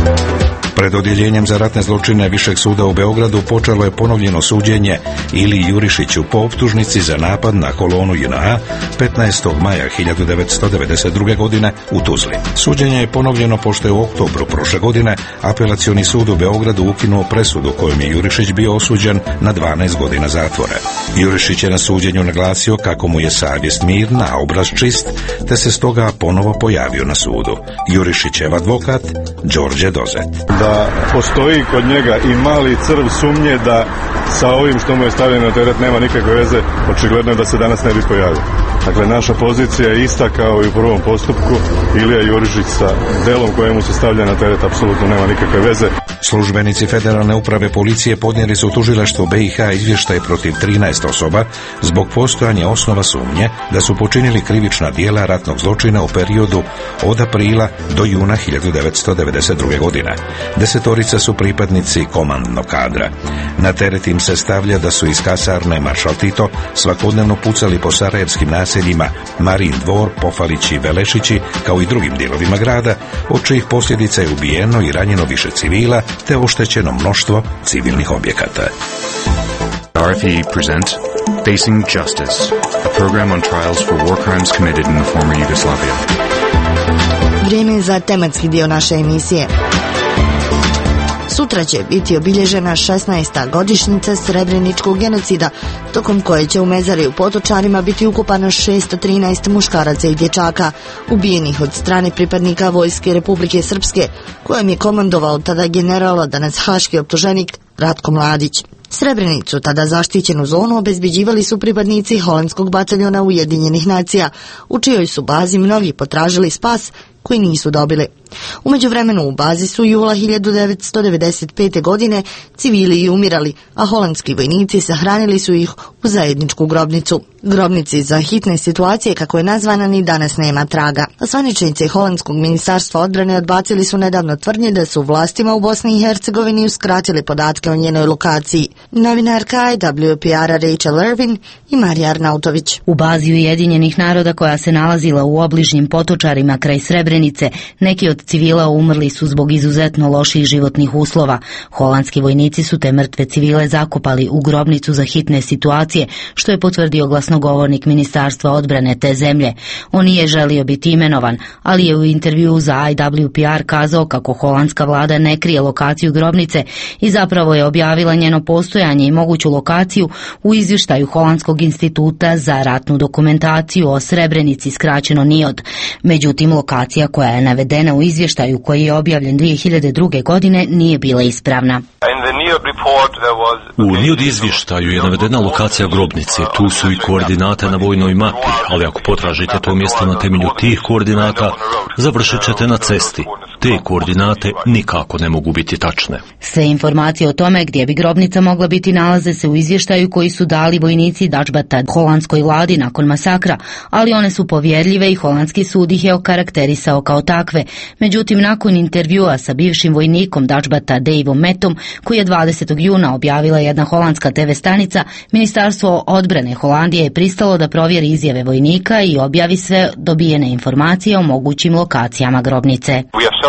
Pred odjeljenjem za ratne zločine Višeg suda u Beogradu počelo je ponovljeno suđenje Ili Jurišiću po optužnici za napad na kolonu J N A petnaestog maja hiljadu devetsto devedeset druge. godine u Tuzli. Suđenje je ponovljeno pošto je u oktobru prošle godine apelacioni sud u Beogradu ukinuo presudu kojom je Jurišić bio osuđen na dvanaest godina zatvora. Jurišić je na suđenju naglasio kako mu je savjest mirna, a obraz čist, te se stoga ponovo pojavio na sudu. Jurišićev advokat Đorđe Dozet. Da postoji kod njega i mali crv sumnje da sa ovim što mu je stavljeno na teret nema nikakve veze, očigledno da se danas ne bi pojavio. Dakle, naša pozicija je ista kao i u prvom postupku. Ilija Jurišić sa delom kojemu se stavlja na teret apsolutno nema nikakve veze. Službenici Federalne uprave policije podnijeli su u tužilaštvo B i H izvještaj protiv trinaest osoba zbog postojanja osnova sumnje da su počinili krivična djela ratnog zločina u periodu od aprila do juna hiljadu devetsto devedeset druge. godine. Desetorica su pripadnici komandnog kadra. Na teret im se stavlja da su iz kasarne Maršal Tito svakodnevno pucali po sarajevskim naseljima Marin Dvor, Pofalići i Velešići, kao i drugim dijelovima grada, od čijih posljedica je ubijeno i ranjeno više civila, te oštećeno mnoštvo civilnih objekata. R F E present Facing Justice, a program on trials for war crimes committed in the former Yugoslavia. Vrijeme za tematski dio naše emisije. Sutra će biti obilježena šesnaesta godišnjica Srebreničkog genocida, tokom koje će u mezari u Potočarima biti ukopano šesto trinaest muškaraca i dječaka, ubijenih od strane pripadnika Vojske Republike Srpske, kojem je komandovao tada general, a danas haški optuženik Ratko Mladić. Srebrenicu, tada zaštićenu zonu, obezbeđivali su pripadnici holandskog bataljona Ujedinjenih nacija, u čijoj su bazi mnogi potražili spas koji nisu dobili. U međuvremenu u bazi su jula hiljadu devetsto devedeset pete. godine civili i umirali, a holandski vojnici sahranili su ih u zajedničku grobnicu. Grobnici za hitne situacije, kako je nazvana, ni danas nema traga. Zvaničnici holandskog ministarstva odbrane odbacili su nedavno tvrdnje da su vlastima u Bosni i Hercegovini uskratili podatke o njenoj lokaciji. Novinarka I W P R-a Rachel Irvin i Marija Arnautović. U bazi Ujedinjenih naroda, koja se nalazila u obližnjim Potočarima kraj Srebrenice, neki od civila umrli su zbog izuzetno loših životnih uslova. Holandski vojnici su te mrtve civile zakopali u grobnicu za hitne situacije, što je potvrdio glasnogovornik Ministarstva odbrane te zemlje. On nije želio biti imenovan, ali je u intervjuu za I W P R kazao kako holandska vlada ne krije lokaciju grobnice i zapravo je objavila njeno postojanje i moguću lokaciju u izvještaju Holandskog instituta za ratnu dokumentaciju o Srebrenici, skraćeno N I O D. Međutim, lokacija koja je navedena u izvještaju koji je objavljen dvije hiljade druge. godine nije bila ispravna. U N I O D izvještaju je navedena lokacija grobnice, tu su i koordinate na vojnoj mapi, ali ako potražite to mjesto na temelju tih koordinata, završit ćete na cesti. Te koordinate nikako ne mogu biti tačne. Sve informacije o tome gdje bi grobnica mogla biti nalaze se u izvještaju koji su dali vojnici Dachbata holandskoj vladi nakon masakra, ali one su povjerljive i holandski sud ih je okarakterisao kao takve. Međutim, nakon intervjua sa bivšim vojnikom Dachbata Daveom Metom, koji je dvadesetog juna objavila jedna holandska te ve stanica, Ministarstvo odbrane Holandije je pristalo da provjeri izjave vojnika i objavi sve dobijene informacije o mogućim lokacijama grobnice.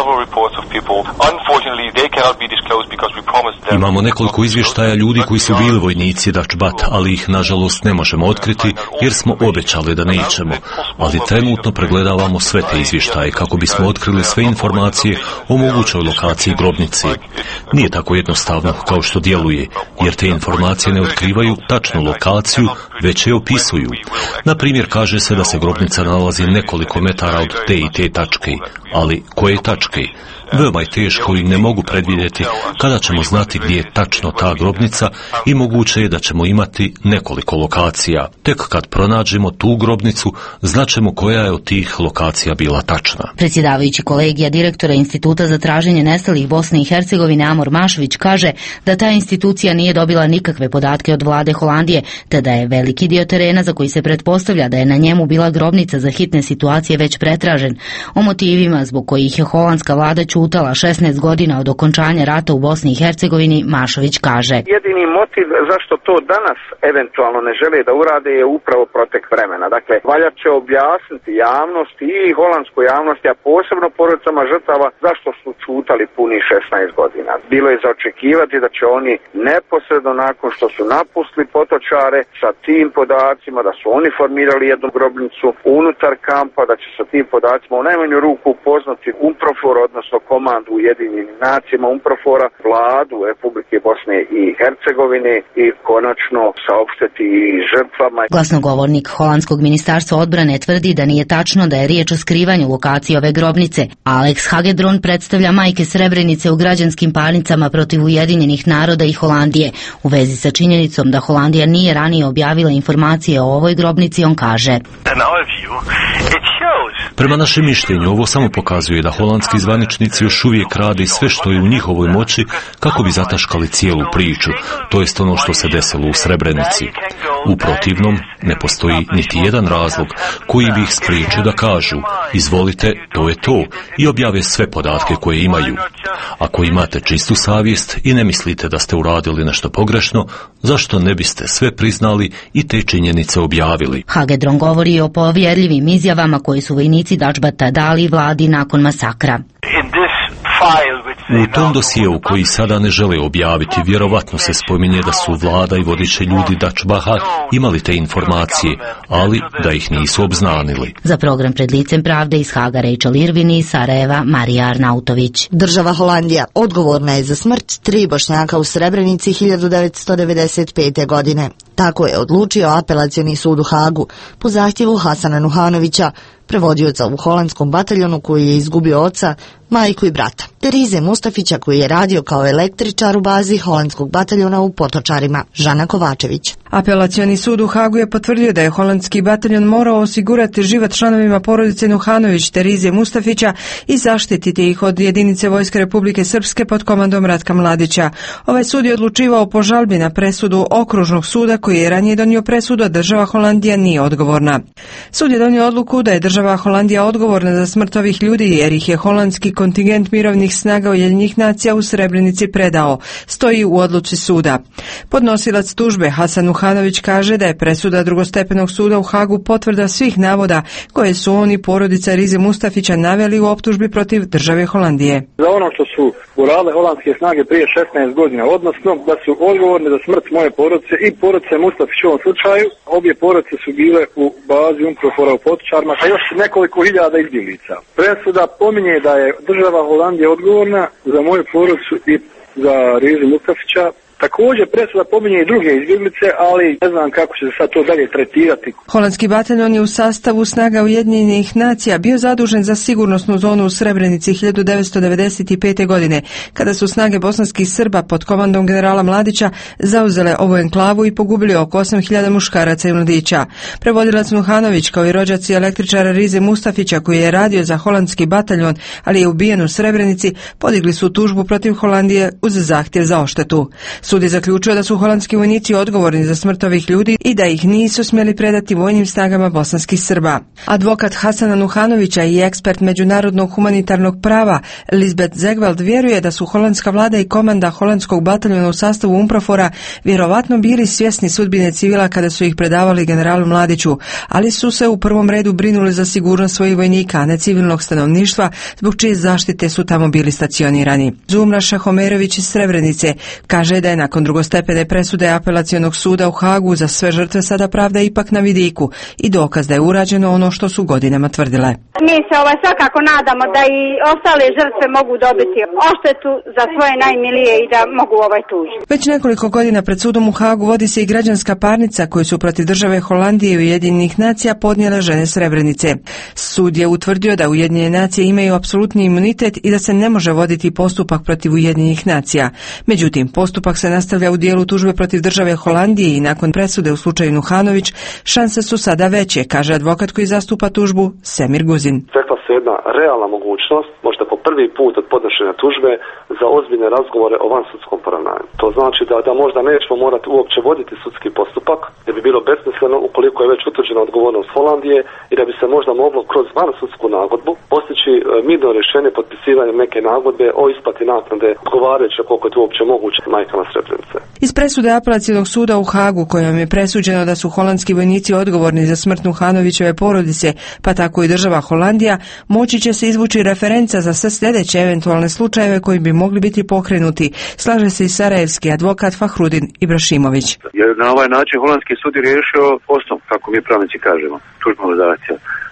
Imamo nekoliko izvještaja ljudi koji su bili vojnici Dachbat, ali ih nažalost ne možemo otkriti jer smo obećali da nećemo, ali trenutno pregledavamo sve te izvještaje kako bismo otkrili sve informacije o mogućoj lokaciji grobnice. Nije tako jednostavno kao što djeluje, jer te informacije ne otkrivaju tačnu lokaciju, već je opisuju. Na primjer, kaže se da se grobnica nalazi nekoliko metara od te i te tačke, ali koje tačke? Veoma je teško i ne mogu predvidjeti kada ćemo znati gdje je tačno ta grobnica i moguće je da ćemo imati nekoliko lokacija. Tek kad pronađemo tu grobnicu, znaćemo koja je od tih lokacija bila tačna. Predsjedavajući kolegija direktora Instituta za traženje nestalih Bosne i Hercegovine Amor Mašović kaže da ta institucija nije dobila nikakve podatke od vlade Holandije, te da je veliki dio terena za koji se pretpostavlja da je na njemu bila grobnica za hitne situacije već pretražen. O motivima zbog kojih je holandska vlada čutala šesnaest godina od okončanja rata u Bosni i Hercegovini, Mašović kaže: jedini motiv zašto to danas eventualno ne žele da urade je upravo protek vremena. Dakle, valja će objasniti javnosti i holandskoj javnosti, a posebno porodicama žrtava, zašto su čutali puni šesnaest godina. Bilo je za očekivati da će oni neposredno nakon što su napustili Potočare sa tim podacima, da su oni formirali jednu grobnicu unutar kampa, da će sa tim podacima u najmanju ruku upoznati UNPROFOR, odnosno komandu Ujedinjenim nacijama UNPROFOR-a, vladu Republike Bosne i Hercegovine i konačno saopštiti žrtvama. Glasnogovornik holandskog ministarstva odbrane tvrdi da nije tačno da je riječ o skrivanju lokacije ove grobnice. Alex Hagedorn predstavlja majke Srebrenice u građanskim parnicama protiv Ujedinjenih naroda i Holandije. U vezi sa činjenicom da Holandija nije ranije objavila informacije o ovoj grobnici, on kaže: Prema našem mišljenju, ovo samo pokazuje da holandski zvaničnici još uvijek rade sve što je u njihovoj moći kako bi zataškali cijelu priču, to jest ono što se desilo u Srebrenici. U protivnom, ne postoji niti jedan razlog koji bi ih spriječio da kažu: izvolite, to je to, i objave sve podatke koje imaju. Ako imate čistu savjest i ne mislite da ste uradili nešto pogrešno, zašto ne biste sve priznali i te činjenice objavili? Hagedorn govori o povjerljivim izjavama koje su vojnici Dačbata dali vladi nakon masakra. U tom dosijeu koji sada ne žele objaviti, vjerovatno se spominje da su vlada i vodeći ljudi Dačbaha imali te informacije, ali da ih nisu obznanili. Za program Pred licem pravde iz Haga Rachel Irvin i Sarajeva Marija Arnautović. Država Holandija odgovorna je za smrt tri Bošnjaka u Srebrenici hiljadu devetsto devedeset pete. godine. Tako je odlučio apelacioni sud u Hagu po zahtjevu Hasana Nuhanovića, prevodioca u holandskom bataljonu koji je izgubio oca, majku i brata, te Rize Mustafića koji je radio kao električar u bazi holandskog bataljona u Potočarima. Žana Kovačević. Apelacioni sud u Hagu je potvrdio da je holandski bataljon morao osigurati život članovima porodice Nuhanović te Rize Mustafića i zaštititi ih od jedinice Vojske Republike Srpske pod komandom Ratka Mladića. Ovaj sud je odlučivao po žalbi na presudu okružnog suda koji je ranije donio presudu, a država Holandija nije odgovorna. Sud je donio odluku da je država Holandija odgovorna za smrt ovih ljudi jer ih je holandski kontingent mirovnih snaga Ujedinjenih nacija u Srebrenici predao, stoji u odluci suda. Podnosilac tužbe Hasan Nuhanović kaže da je presuda drugostepenog suda u Hagu potvrda svih navoda koje su on i porodica Rize Mustafića naveli u optužbi protiv države Holandije. Za ono što su uradile holandske snage prije šesnaest godina, odnosno da su odgovorne za smrt moje porodice i porodice Mustafić u ovom slučaju. Obje porodice su bile u bazi UNPROFOR-a u Potočarima, a još nekoliko hiljada izbjeglica. Presuda pominje da je država Holandija odgovorna za moju porodicu i za Rizu Mustafića. Također presuda pominje i druge izbjeglice, ali ne znam kako će se sad to dalje tretirati. Holandski bataljon je u sastavu snaga Ujedinjenih nacija bio zadužen za sigurnosnu zonu u Srebrenici hiljadu devetsto devedeset pete. godine, kada su snage bosanskih Srba pod komandom generala Mladića zauzele ovu enklavu i pogubili oko osam hiljada muškaraca i mladića. Prevodilac Nuhanović kao i rođaci električara Rize Mustafića koji je radio za holandski bataljon, ali je ubijen u Srebrenici, podigli su tužbu protiv Holandije uz zahtjev za odštetu. Sud je zaključio da su holandski vojnici odgovorni za smrt ovih ljudi i da ih nisu smjeli predati vojnim snagama bosanskih Srba. Advokat Hasana Nuhanovića i ekspert međunarodnog humanitarnog prava Lisbeth Zegveld vjeruje da su holandska vlada i komanda holandskog bataljona u sastavu UNPROFOR-a vjerovatno bili svjesni sudbine civila kada su ih predavali generalu Mladiću, ali su se u prvom redu brinuli za sigurnost svojih vojnika, a ne civilnog stanovništva, zbog čije zaštite su tamo bili stacionirani. Zumra Šahomerović iz Srebrenice kaže da je nakon drugostepene presude apelacionog suda u Hagu za sve žrtve sada pravda ipak na vidiku i dokaz da je urađeno ono što su godinama tvrdile. Mi se ovaj svakako nadamo da i ostale žrtve mogu dobiti odštetu za svoje najmilije i da mogu ovaj tužiti. Već nekoliko godina pred sudom u Hagu vodi se i građanska parnica koju su protiv države Holandije i Ujedinjenih nacija podnijele žene Srebrenice. Sud je utvrdio da Ujedinjene nacije imaju apsolutni imunitet i da se ne može voditi postupak protiv Ujedinjenih nacija. Međutim, postupak se nastavlja u dijelu tužbe protiv države Holandije i nakon presude u slučaju Nuhanović, šanse su sada veće, kaže advokat koji zastupa tužbu Semir Guzin. Stekla se jedna realna mogućnost, možda po prvi put od podnošenja tužbe, za ozbiljne razgovore o vansudskom poravnanju. To znači da, da možda nećemo morati uopće voditi sudski postupak, jer bi bilo besmisleno ukoliko je već utvrđena odgovornost Holandije i da bi se možda moglo kroz vansudsku nagodbu postići mirno rješenje potpisivanjem neke nagodbe o isplati naknade odgovarajuće koliko je to uopće moguće majkama Srebrenice. Iz presude apelacionog suda u Hagu kojom je presuđeno da su holandski vojnici odgovorni za smrt Nuhanovićeve porodice, pa tako i država Holandija, moći će se izvući referenca za sve sljedeće eventualne slučajeve koji bi mogli biti pokrenuti, slaže se i sarajevski advokat Fahrudin Ibrašimović. Jer na ovaj način holandski sud je riješio osnov, kako mi pravnici kažemo, tužbenozacija.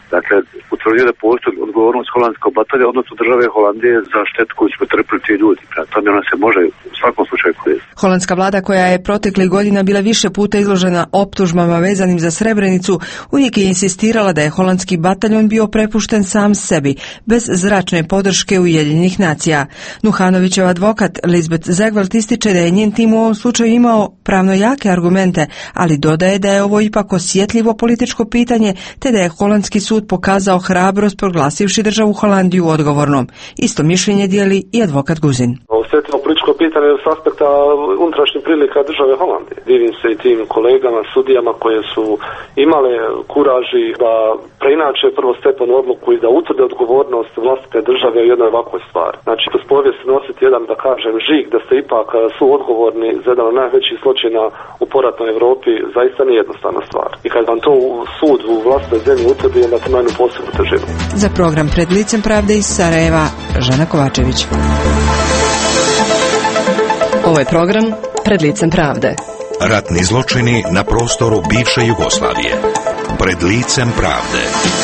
Dakle, utvrdio da postoji odgovornost holandskog batalja, odnosno države Holandije za štetu koju su pretrpili ti ljudi. Prema tome ona se može u svakom slučaju koristiti. Holandska vlada, koja je proteklih godina bila više puta izložena optužbama vezanim za Srebrenicu, uvijek je insistirala da je holandski bataljon bio prepušten sam sebi, bez zračne podrške Ujedinjenih nacija. Nuhanovićev advokat Lisbeth Zegveld ističe da je njen tim u ovom slučaju imao pravno jake argumente, ali dodaje da je ovo ipak osjetljivo političko pitanje, te da je holandski sud pokazao hrabrost proglasivši državu Holandiju odgovornom. Isto mišljenje dijeli i advokat Guzin. Osjetljivo političko pitanje s aspekta unutrašnjih prilika države Holandije. Divim se i tim kolegama, sudijama koje su imale kuraži da preinače prvostepenu odluku i da utvrde odgovornost vlastite države u jednoj ovakvoj stvari. Znači, kroz povijest nositi jedan, da kažem, žig da ste ipak su odgovorni za jedan od najvećih zločina u poratnoj Europi, zaista nije jednostavna stvar. I kad vam to sud u vlastitoj zemlji utvrdi, onda to ima jednu posebnu težinu. Za program Pred licem pravde iz Sarajeva, Žana Kovačević. Ovo je program Pred licem pravde. Ratni zločini na prostoru bivše Jugoslavije. Pred licem pravde.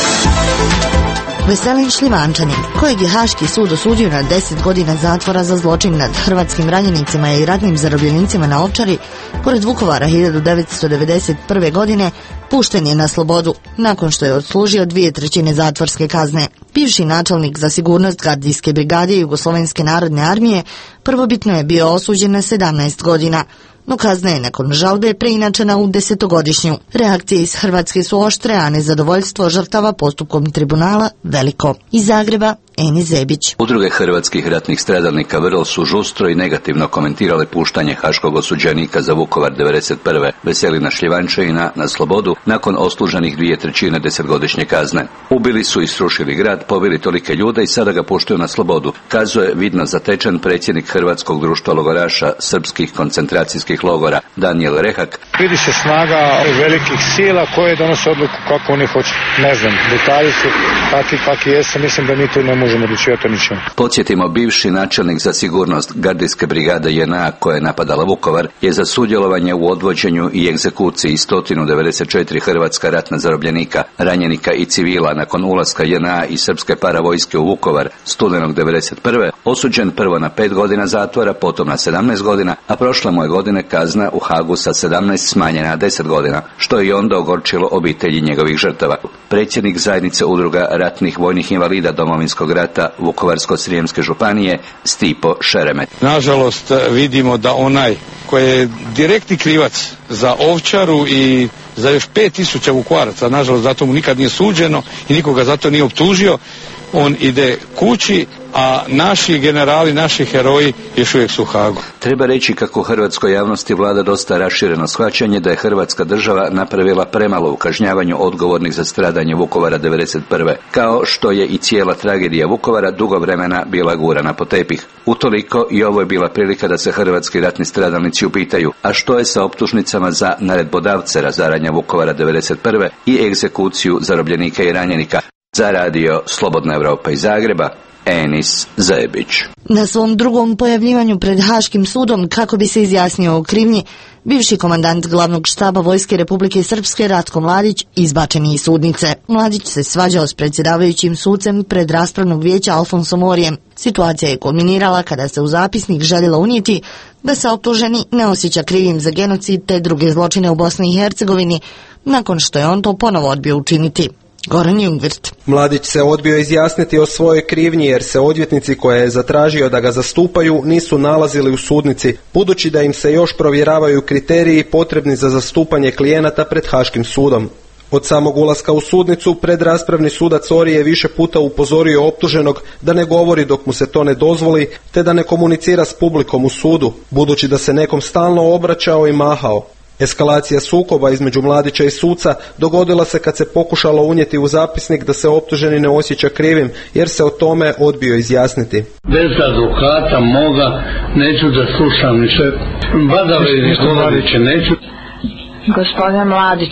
Veselin Šljivančanin, kojeg je Haški sud osudio na deset godina zatvora za zločin nad hrvatskim ranjenicima i ratnim zarobljenicima na Ovčari, pored Vukovara hiljadu devetsto devedeset prve. godine, pušten je na slobodu, nakon što je odslužio dvije trećine zatvorske kazne. Bivši načelnik za sigurnost gardijske brigade Jugoslovenske narodne armije prvobitno je bio osuđen na sedamnaest godina, no kazna je nakon žalbe preinačena u desetogodišnju. Reakcije iz Hrvatske su oštre, a nezadovoljstvo žrtava postupkom tribunala veliko. Iz Zagreba, Eni Zebić. Udruge hrvatskih ratnih stradalnika vrlo su žustro i negativno komentirale puštanje haškog osuđenika za Vukovar devedeset prve. Veselina Šljivančanina na slobodu nakon odsluženih dvije trećine desetgodišnje kazne. Ubili su i srušili grad, pobili tolike ljude i sada ga puštaju na slobodu, kazuje vidno zatečen predsjednik Hrvatskog društva logoraša srpskih koncentracijskih logora Danijel Rehak. Vidi se snaga velikih sila koje donose odluku kako oni hoće. Ne znam, detalji su kakvi kakvi jesu, mislim da mi tu ne možemo odlučivati o ničemu. Podsjetimo, bivši načelnik za sigurnost gardijske brigade J N A koja je napadala Vukovar je za sudjelovanje u odvođenju i egzekuciji sto devedeset četiri hrvatska ratna zarobljenika, ranjenika i civila nakon ulaska J N A i srpske paravojske u Vukovar studenog devedeset prve. osuđen prvo na pet godina zatvora, potom na sedamnaest godina, a prošle mu je godine kazna u Hagu sa sedamnaest smanjena na deset godina, što je i onda ogorčilo obitelji njegovih žrtava. Predsjednik zajednice udruga ratnih vojnih invalida Domovinskog rata Vukovarsko-srijemske županije Stipo Šeremet. Nažalost vidimo da onaj koji je direktni krivac za Ovčaru i za još pet tisuća Vukovaraca, nažalost zato mu nikad nije suđeno i nikoga zato nije optužio, on ide kući, a naši generali, naši heroji još uvijek su u Hagu. Treba reći kako u hrvatskoj javnosti vlada dosta rašireno shvaćanje da je Hrvatska država napravila premalo u kažnjavanju odgovornih za stradanje Vukovara devedeset prve. Kao što je i cijela tragedija Vukovara dugo vremena bila gurana po tepih. Utoliko i ovo je bila prilika da se hrvatski ratni stradalnici upitaju, a što je sa optužnicama za naredbodavce razaranja Vukovara devedeset prve i egzekuciju zarobljenika i ranjenika. Za radio Slobodna Europa iz Zagreba, Enis Zebić. Na svom drugom pojavljivanju pred Haškim sudom kako bi se izjasnio o krivnji, bivši komandant glavnog štaba Vojske Republike Srpske Ratko Mladić izbačen je iz sudnice. Mladić se svađao s predsjedavajućim sucem pred raspravnog vijeća Alfonsom Orijem. Situacija je kulminirala kada se u zapisnik željelo unijeti da se optuženi ne osjeća krivim za genocid te druge zločine u Bosni i Hercegovini, nakon što je on to ponovo odbio učiniti. Goran Jungvirt. Mladić se odbio izjasniti o svojoj krivnji jer se odvjetnici koje je zatražio da ga zastupaju nisu nalazili u sudnici, budući da im se još provjeravaju kriteriji potrebni za zastupanje klijenata pred Haškim sudom. Od samog ulaska u sudnicu predraspravni sudac Ori je više puta upozorio optuženog da ne govori dok mu se to ne dozvoli, te da ne komunicira s publikom u sudu, budući da se nekom stalno obraćao i mahao. Eskalacija sukoba između Mladića i suca dogodila se kad se pokušalo unijeti u zapisnik da se optuženi ne osjeća krivim, jer se o tome odbio izjasniti. Bez advokata moga neću da slušam niše. Badave i Mladiće neću. Gospodine Mladić.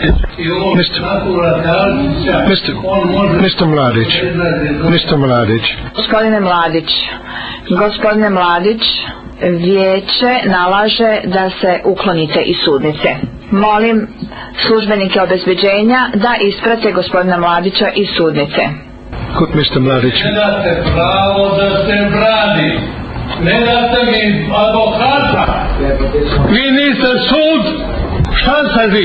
Mister Mladić. Mister Mladić. Gospodine Mladić. Gospodine Mladić. Vijeće nalaže da se uklonite iz sudnice. Molim službenike obezbeđenja da isprate gospodina Mladića iz sudnice. Kod mister Mladić. Ne date pravo da se brani. Ne date mi advokata. Vi niste sud. Šta ste vi?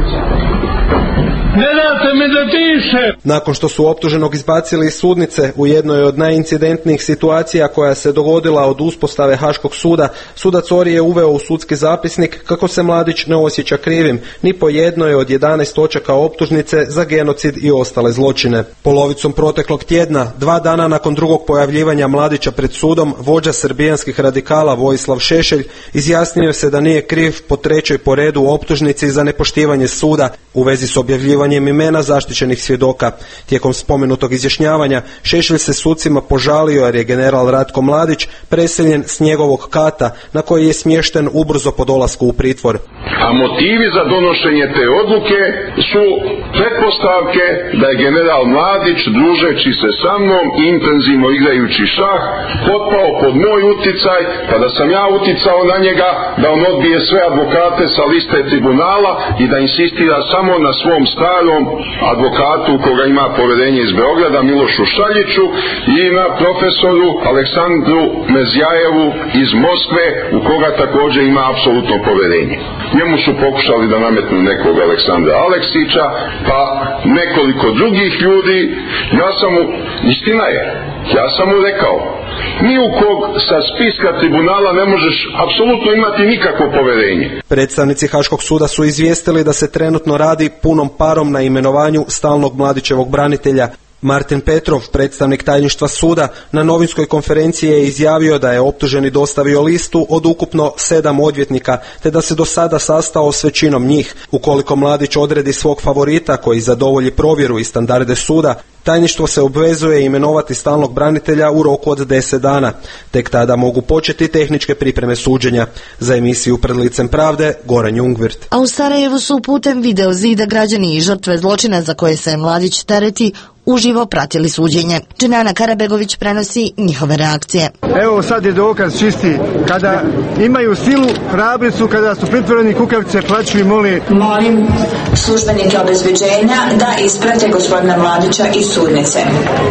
Ne date mi da diše! Nakon što su optuženog izbacili iz sudnice u jednoj od najincidentnijih situacija koja se dogodila od uspostave Haškog suda, sudac Ori je uveo u sudski zapisnik kako se Mladić ne osjeća krivim ni po jednoj od jedanaest točaka optužnice za genocid i ostale zločine. Polovicom proteklog tjedna, dva dana nakon drugog pojavljivanja Mladića pred sudom, vođa srbijanskih radikala Vojislav Šešelj izjasnio se da nije kriv po trećoj po redu optužnici za nepoštivanje suda u vezi s objavljivanjem imena zaštićenih svjedoka. Tijekom spomenutog izjašnjavanja Šešelj se sucima požalio jer je general Ratko Mladić preseljen s njegovog kata na koji je smješten ubrzo po dolasku u pritvor. A motivi za donošenje te odluke su pretpostavke da je general Mladić, družeći se sa mnom i intenzivno igrajući šah, potpao pod moj uticaj, pa da sam ja uticao na njega da on odbije sve advokate sa liste tribunala i da insistira samo na svom starom advokatu koga ima poverenje iz Beograda, Milošu Šaljiću, i na profesoru Aleksandru Mezjajevu iz Moskve, u koga također ima apsolutno poverenje. Njemu su pokušali da nametnu nekog Aleksandra Aleksića, pa nekoliko drugih ljudi. Ja sam mu, istina je, ja sam mu rekao, ni u kog sa spiska tribunala ne možeš apsolutno imati nikakvo poverenje. Predstavnici Haškog suda su izvijestili da se trenutno radi punom parom na imenovanju stalnog Mladićevog branitelja. Martin Petrov, predstavnik tajništva suda, na novinskoj konferenciji je izjavio da je optuženi dostavio listu od ukupno sedam odvjetnika, te da se do sada sastao s većinom njih. Ukoliko Mladić odredi svog favorita koji zadovolji provjeru i standarde suda, tajništvo se obvezuje imenovati stalnog branitelja u roku od deset dana. Tek tada mogu početi tehničke pripreme suđenja. Za emisiju Pred licem pravde, Goran Jungvirt. A u Sarajevu su putem video zida građani i žrtve zločina za koje se Mladić tereti uživo pratili suđenje. Dženana Karabegović prenosi njihove reakcije. Evo sad je dokaz čisti. Kada imaju silu, hrabri su, kada su pritvoreni, kukavice plaću i moli. Molim službenike obezbeđenja da isprate gospodina Mladića iz sudnice.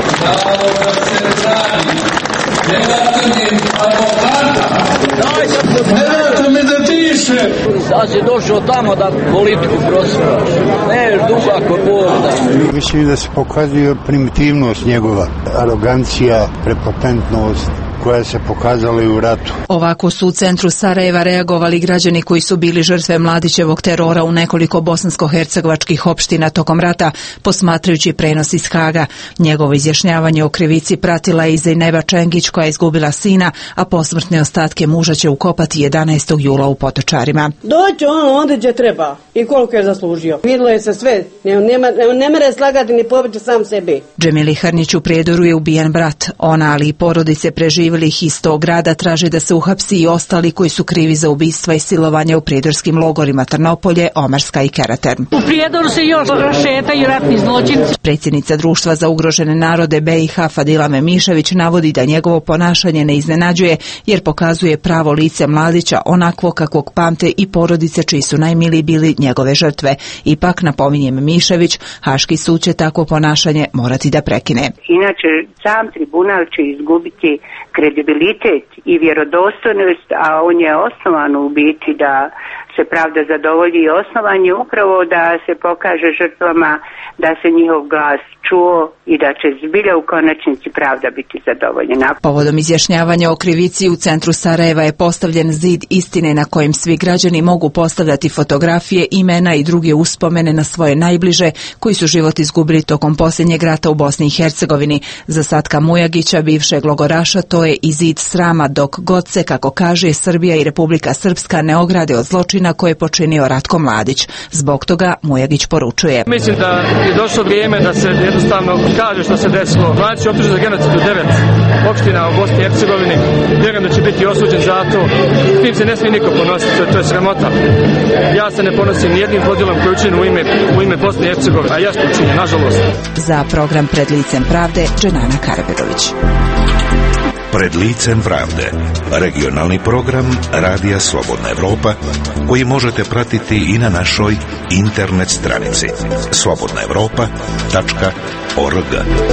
Ne date mi da diše! Sad si došao tamo da politiku prosviraš. Ne, dubako Bogda. Mislim da se pokazuje primitivnost njegova, arogancija, prepotentnost koja se pokazala i u ratu. Ovako su u centru Sarajeva reagovali građani koji su bili žrtve Mladićevog terora u nekoliko bosansko-hercegovačkih opština tokom rata, posmatrajući prenos iz Haga. Njegovo izjašnjavanje o krivici pratila je i Zejneba Čengić koja je izgubila sina, a posmrtne ostatke muža će ukopati jedanaestog jula u Potočarima. Doći on onda gdje treba i koliko je zaslužio. Vidjelo je se sve, ne, nema, ne mere slagati ni poveći sam sebi. Džemili Hrnić u Prijedoru je ubijen brat. Ona, ali i porodice preživjelih iz tog grada traže da se uhapsi i ostali koji su krivi za ubistva i silovanja u prijedorskim logorima Trnopolje, Omarska i Karaterm. U Prijedoru se još rašetaju ratni zločinci. Predsjednica Društva za ugrožene narode B i H Fadila Memišević navodi da njegovo ponašanje ne iznenađuje jer pokazuje pravo lice Mladića onakvo kakvog pamte i porodice čiji su najmiliji bili njegove žrtve. Ipak, napominje Memišević, Haški sud će takvo ponašanje morati da prekine. Inače, sam tribunal će izgubiti kredibilitet i vjerodostojnost, a on je osnovan u biti da se pravda zadovolji i osnovan je upravo da se pokaže žrtvama da se njihov glas čuo i da će zbilja u konačnici pravda biti zadovoljena. Povodom izjašnjavanja o krivici u centru Sarajeva je postavljen zid istine na kojem svi građani mogu postavljati fotografije, imena i druge uspomene na svoje najbliže koji su život izgubili tokom posljednjeg rata u Bosni i Hercegovini. Za Satka Mujagića, bivšeg logoraša, to je i zid srama dok god se, kako kaže, Srbija i Republika Srpska ne ograde od zločina koje je počinio Ratko Mladić. Zbog toga Mujagić poručuje. Mislim da je došlo vrijeme da se jednostavno kaže što se desilo. Mladić je optužen za genocid u devet opština u Bosni i Hercegovini. Vjerujem da će biti osuđen za to. Tim se ne smije niko ponositi, to je sramota. Ja se ne ponosim nijednim podjelom koji učinjen u ime, u ime Bosne i Hercegovine, a ja što učinjen, nažalost. Za program Pred licem pravde, Dženana Karabegović. Pred licem pravde, regionalni program Radija Slobodna Evropa, koji možete pratiti i na našoj internet stranici slobodna evropa tačka org.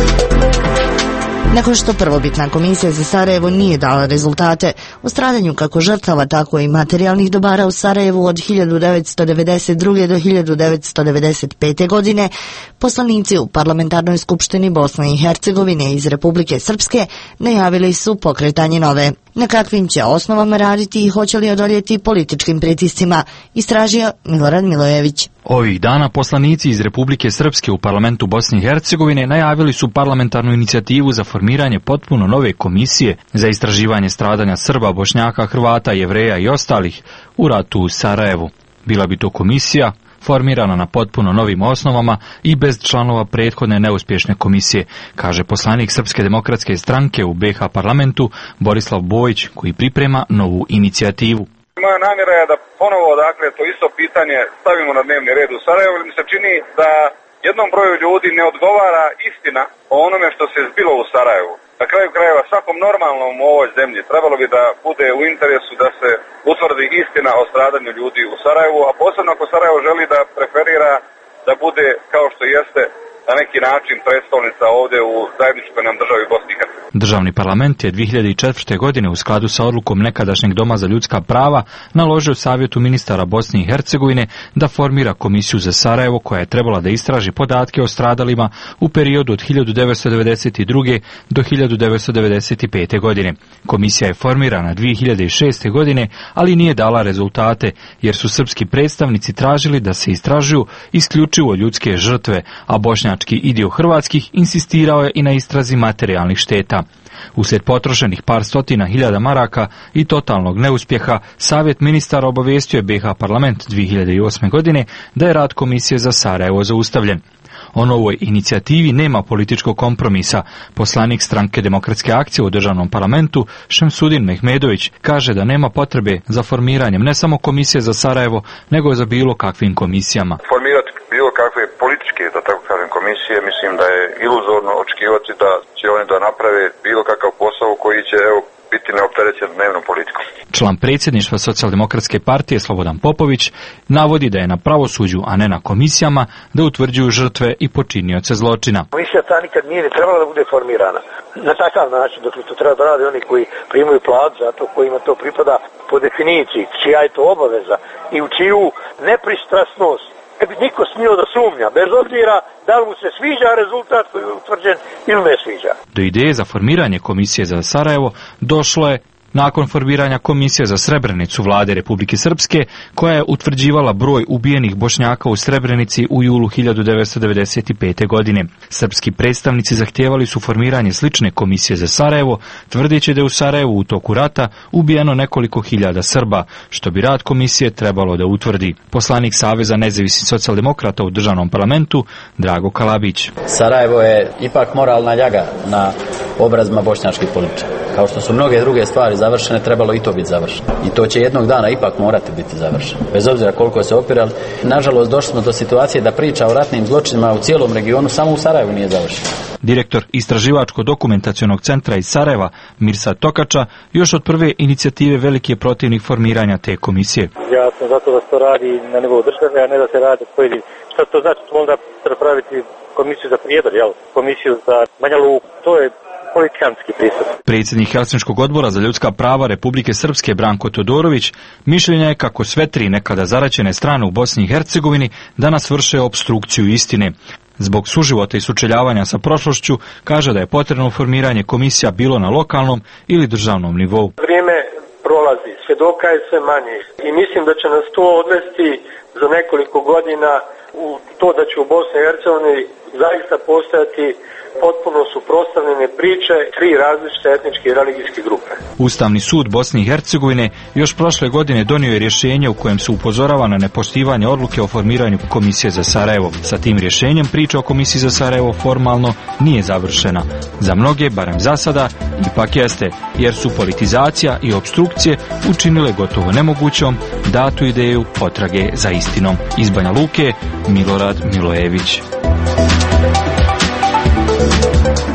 Nakon što prvobitna komisija za Sarajevo nije dala rezultate u stradanju kako žrtava, tako i materijalnih dobara u Sarajevu od hiljadu devetsto devedeset druge do hiljadu devetsto devedeset pete. godine, poslanici u Parlamentarnoj skupštini Bosne i Hercegovine iz Republike Srpske najavili su pokretanje nove. Na kakvim će osnovama raditi i hoće li odoljeti političkim pritiscima, istražio Milorad Milojević. Ovih dana poslanici iz Republike Srpske u parlamentu Bosne i Hercegovine najavili su parlamentarnu inicijativu za formiranje potpuno nove komisije za istraživanje stradanja Srba, Bošnjaka, Hrvata, Jevreja i ostalih u ratu u Sarajevu. Bila bi to komisija formirana na potpuno novim osnovama i bez članova prethodne neuspješne komisije, kaže poslanik Srpske demokratske stranke u be ha parlamentu Borislav Bojić, koji priprema novu inicijativu. Moja namjera je da ponovo, dakle, to isto pitanje stavimo na dnevni red u Sarajevu, jer mi se čini da jednom broju ljudi ne odgovara istina o onome što se zbilo u Sarajevu. Na kraju krajeva, svakom normalnom u ovoj zemlji trebalo bi da bude u interesu da se utvrdi istina o stradanju ljudi u Sarajevu, a posebno ako Sarajevo želi da preferira da bude, kao što jeste, na neki način predstavnica ovdje u zajedničkoj nam državi Bosni i Hercegovini. Državni parlament je dvije hiljade četvrte. godine u skladu sa odlukom nekadašnjeg Doma za ljudska prava naložio Savjetu ministara Bosne i Hercegovine da formira komisiju za Sarajevo koja je trebala da istraži podatke o stradalima u periodu od hiljadu devetsto devedeset druge. do hiljadu devetsto devedeset pete. godine. Komisija je formirana dvije hiljade šeste. godine, ali nije dala rezultate jer su srpski predstavnici tražili da se istražuju isključivo ljudske žrtve, a bošnjački i dio hrvatskih insistirao je i na istrazi materijalnih šteta. Uslijed potrošenih par stotina hiljada maraka i totalnog neuspjeha, Savjet ministara obavijestio je be ha parlament dvije hiljade osme. godine da je rad komisije za Sarajevo zaustavljen. O novoj inicijativi nema političkog kompromisa. Poslanik stranke Demokratske akcije u državnom parlamentu Šemsudin Mehmedović kaže da nema potrebe za formiranjem ne samo komisije za Sarajevo, nego za bilo kakvim komisijama. Formirati bilo kakve političke, da tako kažem, komisije, mislim da je iluzorno očekivati da će oni da naprave bilo kakav posao koji će, evo, biti neopterećen dnevnom politikom. Član predsjedništva Socijaldemokratske partije Slobodan Popović navodi da je na pravosuđu, a ne na komisijama, da utvrđuju žrtve i počinioce zločina. Komisija ta nikad nije ni trebala da bude formirana na takav način, dok to treba da rade oni koji primaju platu za to, kojima to pripada po definiciji, čija je to obaveza i u čiju nepristrasnost ne bi niko smio da sumnja, bez obzira da li mu se sviđa rezultat koji je utvrđen ili ne sviđa. Do ideje za formiranje komisije za Sarajevo došlo je nakon formiranja komisije za Srebrenicu vlade Republike Srpske, koja je utvrđivala broj ubijenih Bošnjaka u Srebrenici u julu hiljadu devetsto devedeset pete. godine. Srpski predstavnici zahtijevali su formiranje slične komisije za Sarajevo, tvrdeći da je u Sarajevu u toku rata ubijeno nekoliko hiljada Srba, što bi rad komisije trebalo da utvrdi. Poslanik Saveza nezavisnih socijaldemokrata u državnom parlamentu Drago Kalabić. Sarajevo je ipak moralna ljaga na obrazima bošnjačkih političara. Kao što su mnoge druge stvari završene, trebalo i to biti završeno. I to će jednog dana ipak morati biti završeno. Bez obzira koliko se opirali, nažalost došli smo do situacije da priča o ratnim zločinima u cijelom regionu samo u Sarajevu nije završena. Direktor Istraživačko-dokumentacionog centra iz Sarajeva, Mirsad Tokača, još od prve inicijative veliki je protivnik formiranja te komisije. Ja sam zato da se to radi na nivou države, a ne da se radi pojedini. Šta to znači? To onda napraviti komisiju za Prijedor, jel? Komisiju za Banja Luku. To je politikanski pristup. Predsjednik Helsinškog odbora za ljudska prava Republike Srpske Branko Todorović mišljenja je kako sve tri nekada zaraćene strane u Bosni i Hercegovini danas vrše opstrukciju istine. Zbog suživota i sučeljavanja sa prošlošću kaže da je potrebno formiranje komisija bilo na lokalnom ili državnom nivou. Vrijeme prolazi, svjedoka je sve manje i mislim da će nas to odvesti za nekoliko godina u to da će u Bosni i Hercegovini zaista postojati potpuno suprotstavljene priče tri različite etničke i religijske grupe. Ustavni sud Bosne i Hercegovine još prošle godine donio je rješenje u kojem se upozorava na nepoštivanje odluke o formiranju komisije za Sarajevo. Sa tim rješenjem priča o komisiji za Sarajevo formalno nije završena. Za mnoge, barem za sada, ipak jeste, jer su politizacija i opstrukcije učinile gotovo nemogućom datu ideju potrage za istinom. Iz Banja Luke, Milorad Milojević.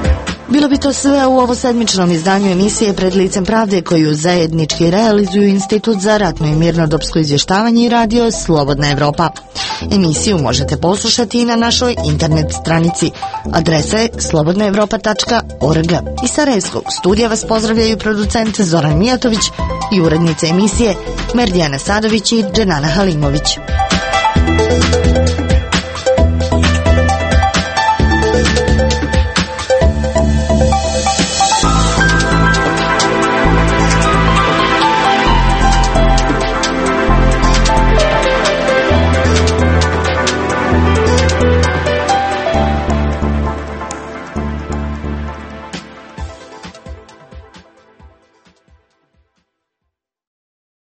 Bilo bi to sve u ovo sedmičnom izdanju emisije Pred licem pravde koju zajednički realizuju Institut za ratno i mirnodopsko izvještavanje i radio Slobodna Evropa. Emisiju možete poslušati i na našoj internet stranici. Adresa je slobodna evropa tačka org. Iz Sarajevskog studija vas pozdravljaju producent Zoran Mijatović i urednice emisije Merdijana Sadović i Dženana Halimović.